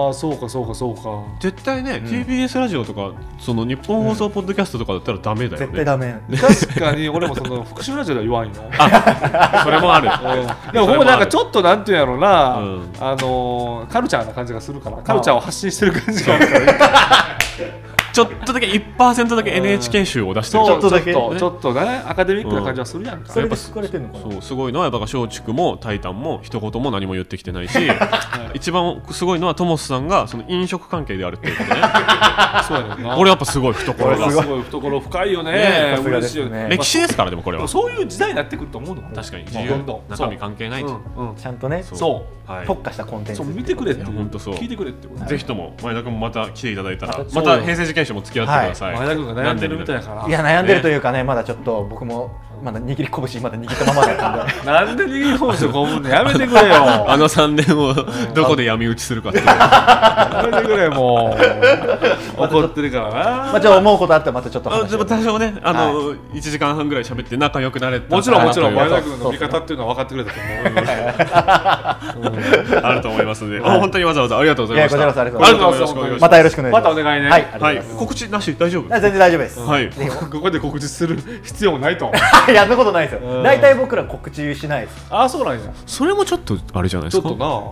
[SPEAKER 2] ああ、そうかそうかそうか。
[SPEAKER 1] 絶対ね、うん、ティービーエス ラジオとかその日本放送ポッドキャストとかだったらダメだよね。
[SPEAKER 3] 絶対ダメ。
[SPEAKER 2] 確かに俺もその福島ラジオでは言わんよ。
[SPEAKER 1] あ、それもある。
[SPEAKER 2] うん、でもほんまなんかちょっとなんていうんやろうな、うん、あのー、カルチャーな感じがするから、カルチャーを発信してる感じがあるから
[SPEAKER 1] ちょっとだけ いちパーセント だけ エヌエイチケー 集を出してる。
[SPEAKER 2] ちょっとだけ、ね、ちょっとねアカデミックな感じはするやんか。
[SPEAKER 3] それで救われてるのかな。
[SPEAKER 1] そうすごいのはやっぱ松竹もタイタンも一言も何も言ってきてないし、一番すごいのはトモスさんがその飲食関係であるっていうことね。
[SPEAKER 2] そうやねんな。
[SPEAKER 1] 俺やっぱすごい懐が
[SPEAKER 2] すごい懐深いよね。ね、嬉しいよね。
[SPEAKER 1] 歴史ですから。でもこれは
[SPEAKER 2] そういう時代になってくると思うの。
[SPEAKER 1] 確かに自由、中身関係ない。
[SPEAKER 3] ちゃんとね、
[SPEAKER 2] そう
[SPEAKER 3] 特化したコンテンツ
[SPEAKER 2] 見てくれって、
[SPEAKER 1] 本当そう。
[SPEAKER 2] 聞いてくれってこと。
[SPEAKER 1] ぜひとも前田君もまた来ていただいたら、また平成事件史も付き合ってください。
[SPEAKER 2] 前田君が悩んでるみたいだから。
[SPEAKER 3] いや悩んでるというかね、まだちょっと僕もまだ握り拳まだ握ったままだったんで。
[SPEAKER 2] なんで握り拳をこぶんのやめてくれよ。
[SPEAKER 1] あのさんねんをどこで闇討ちするかって。
[SPEAKER 2] やめてくれもう。怒ってるからな。
[SPEAKER 3] まあちょっと思うことあったらまたちょっと話して。
[SPEAKER 1] でも多少ね、あのいちじかんはんぐらい喋って仲良くなれた。
[SPEAKER 2] もちろんもちろん前田君の味方っていうのは分かってくれたと思う。
[SPEAKER 1] あると思いますので、本当にわざわざありがとうございました。
[SPEAKER 3] いやこちらこそありがとうございます。またよろしくお願いします。
[SPEAKER 2] またお願いね。
[SPEAKER 3] はい。
[SPEAKER 1] 告知なし大丈夫？
[SPEAKER 3] 全然大丈夫です。
[SPEAKER 1] はい。
[SPEAKER 2] ここで告知する必要もないと。
[SPEAKER 3] やったことないですよ。大体僕ら告知しないです。
[SPEAKER 2] ああ、そうなんや。
[SPEAKER 1] それもちょっとあれじゃないですか。
[SPEAKER 2] ちょっとな。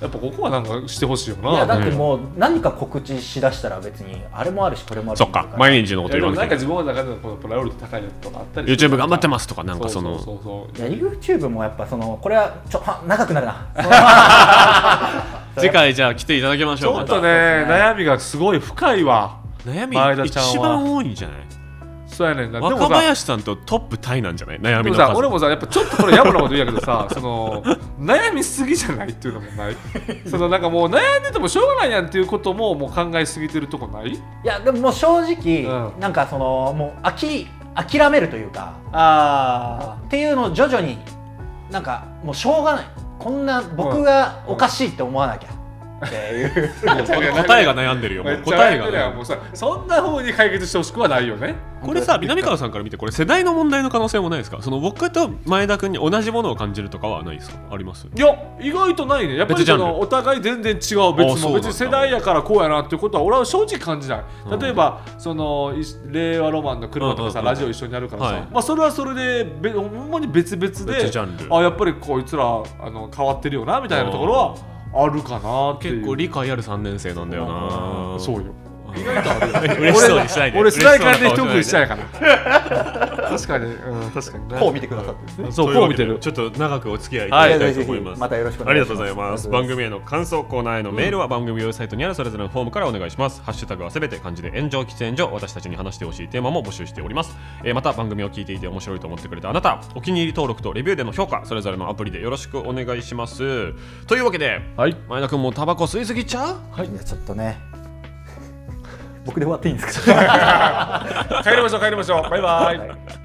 [SPEAKER 2] やっぱここはなんかしてほしいよな。
[SPEAKER 3] いやだってもう何か告知しだしたら別にあれもあるしこれもあるし、
[SPEAKER 1] そっか毎日のこと言わな
[SPEAKER 2] なんか自分の中でのこのプライオリティ高いやつとかあったり
[SPEAKER 1] YouTube 頑張ってますとかなんかその
[SPEAKER 2] そうそうそう
[SPEAKER 3] そういや YouTube もやっぱそのこれはちょは長くなるな
[SPEAKER 1] 次回じゃあ来ていただきましょう。
[SPEAKER 2] ちょっとね悩みがすごい深いわ。
[SPEAKER 1] 悩み
[SPEAKER 2] 前田ちゃんは
[SPEAKER 1] 一番多いんじゃない？
[SPEAKER 2] そうやねんな。でも
[SPEAKER 1] 若
[SPEAKER 2] さ
[SPEAKER 1] 林さんとトップタイなんじゃない？悩みの数。
[SPEAKER 2] でもさ俺もさやっぱちょっとこれやぶなこと言うやけどさその悩みすぎじゃないっていうのもないそのなんかもう悩んでてもしょうがないやんっていうことももう考えすぎてるとこない？
[SPEAKER 3] いやでももう正直、
[SPEAKER 2] うん、
[SPEAKER 3] なんかそのもう諦諦めるというか
[SPEAKER 2] あ
[SPEAKER 3] っていうのを徐々になんかもうしょうがないこんな僕がおかしいって思わなきゃっていう
[SPEAKER 1] 答えが悩んでるよ。もう答えが悩んでる。
[SPEAKER 2] もうさそんな風に解決してほしくはないよね。
[SPEAKER 1] これさ南川さんから見てこれ世代の問題の可能性もないですか？その僕と前田君に同じものを感じるとかはないですか？あります？
[SPEAKER 2] いや意外とないね。やっぱりそのお互い全然違う別も別に世代やからこうやなっていうことは俺は正直感じない。例えばその令和ロマンの車とかさラジオ一緒にやるからさまあそれはそれでべほんまに別々であやっぱりこいつらあの変わってるよなみたいなところはあるかなっていう。
[SPEAKER 1] 結構理解あるさんねん生なんだよな。
[SPEAKER 2] そうよ。意外とあるよ。
[SPEAKER 1] 嬉しそうにしないで。
[SPEAKER 2] 俺世代間で一工夫したいから確かに、うん、確かにね。
[SPEAKER 3] こう見てくださってですね。
[SPEAKER 2] そうこう見てる。
[SPEAKER 1] ちょっと長くお付き合いいただきたいと思います。
[SPEAKER 3] またよろしくお願いします。
[SPEAKER 1] ありがとうございます。番組への感想コーナーへのメールは番組ウェブサイトにあるそれぞれのフォームからお願いします。ハッシュタグはすべて漢字で炎上喫煙所、私たちに話してほしいテーマも募集しております。えー、また番組を聞いていて面白いと思ってくれたあなた、お気に入り登録とレビューでの評価、それぞれのアプリでよろしくお願いします。というわけで、はい、前田君もタバコ吸いすぎちゃう？
[SPEAKER 3] はい。いやちょっとね。僕で終わっていいんですか？
[SPEAKER 2] 帰りましょう帰りましょうバイバイ。はい。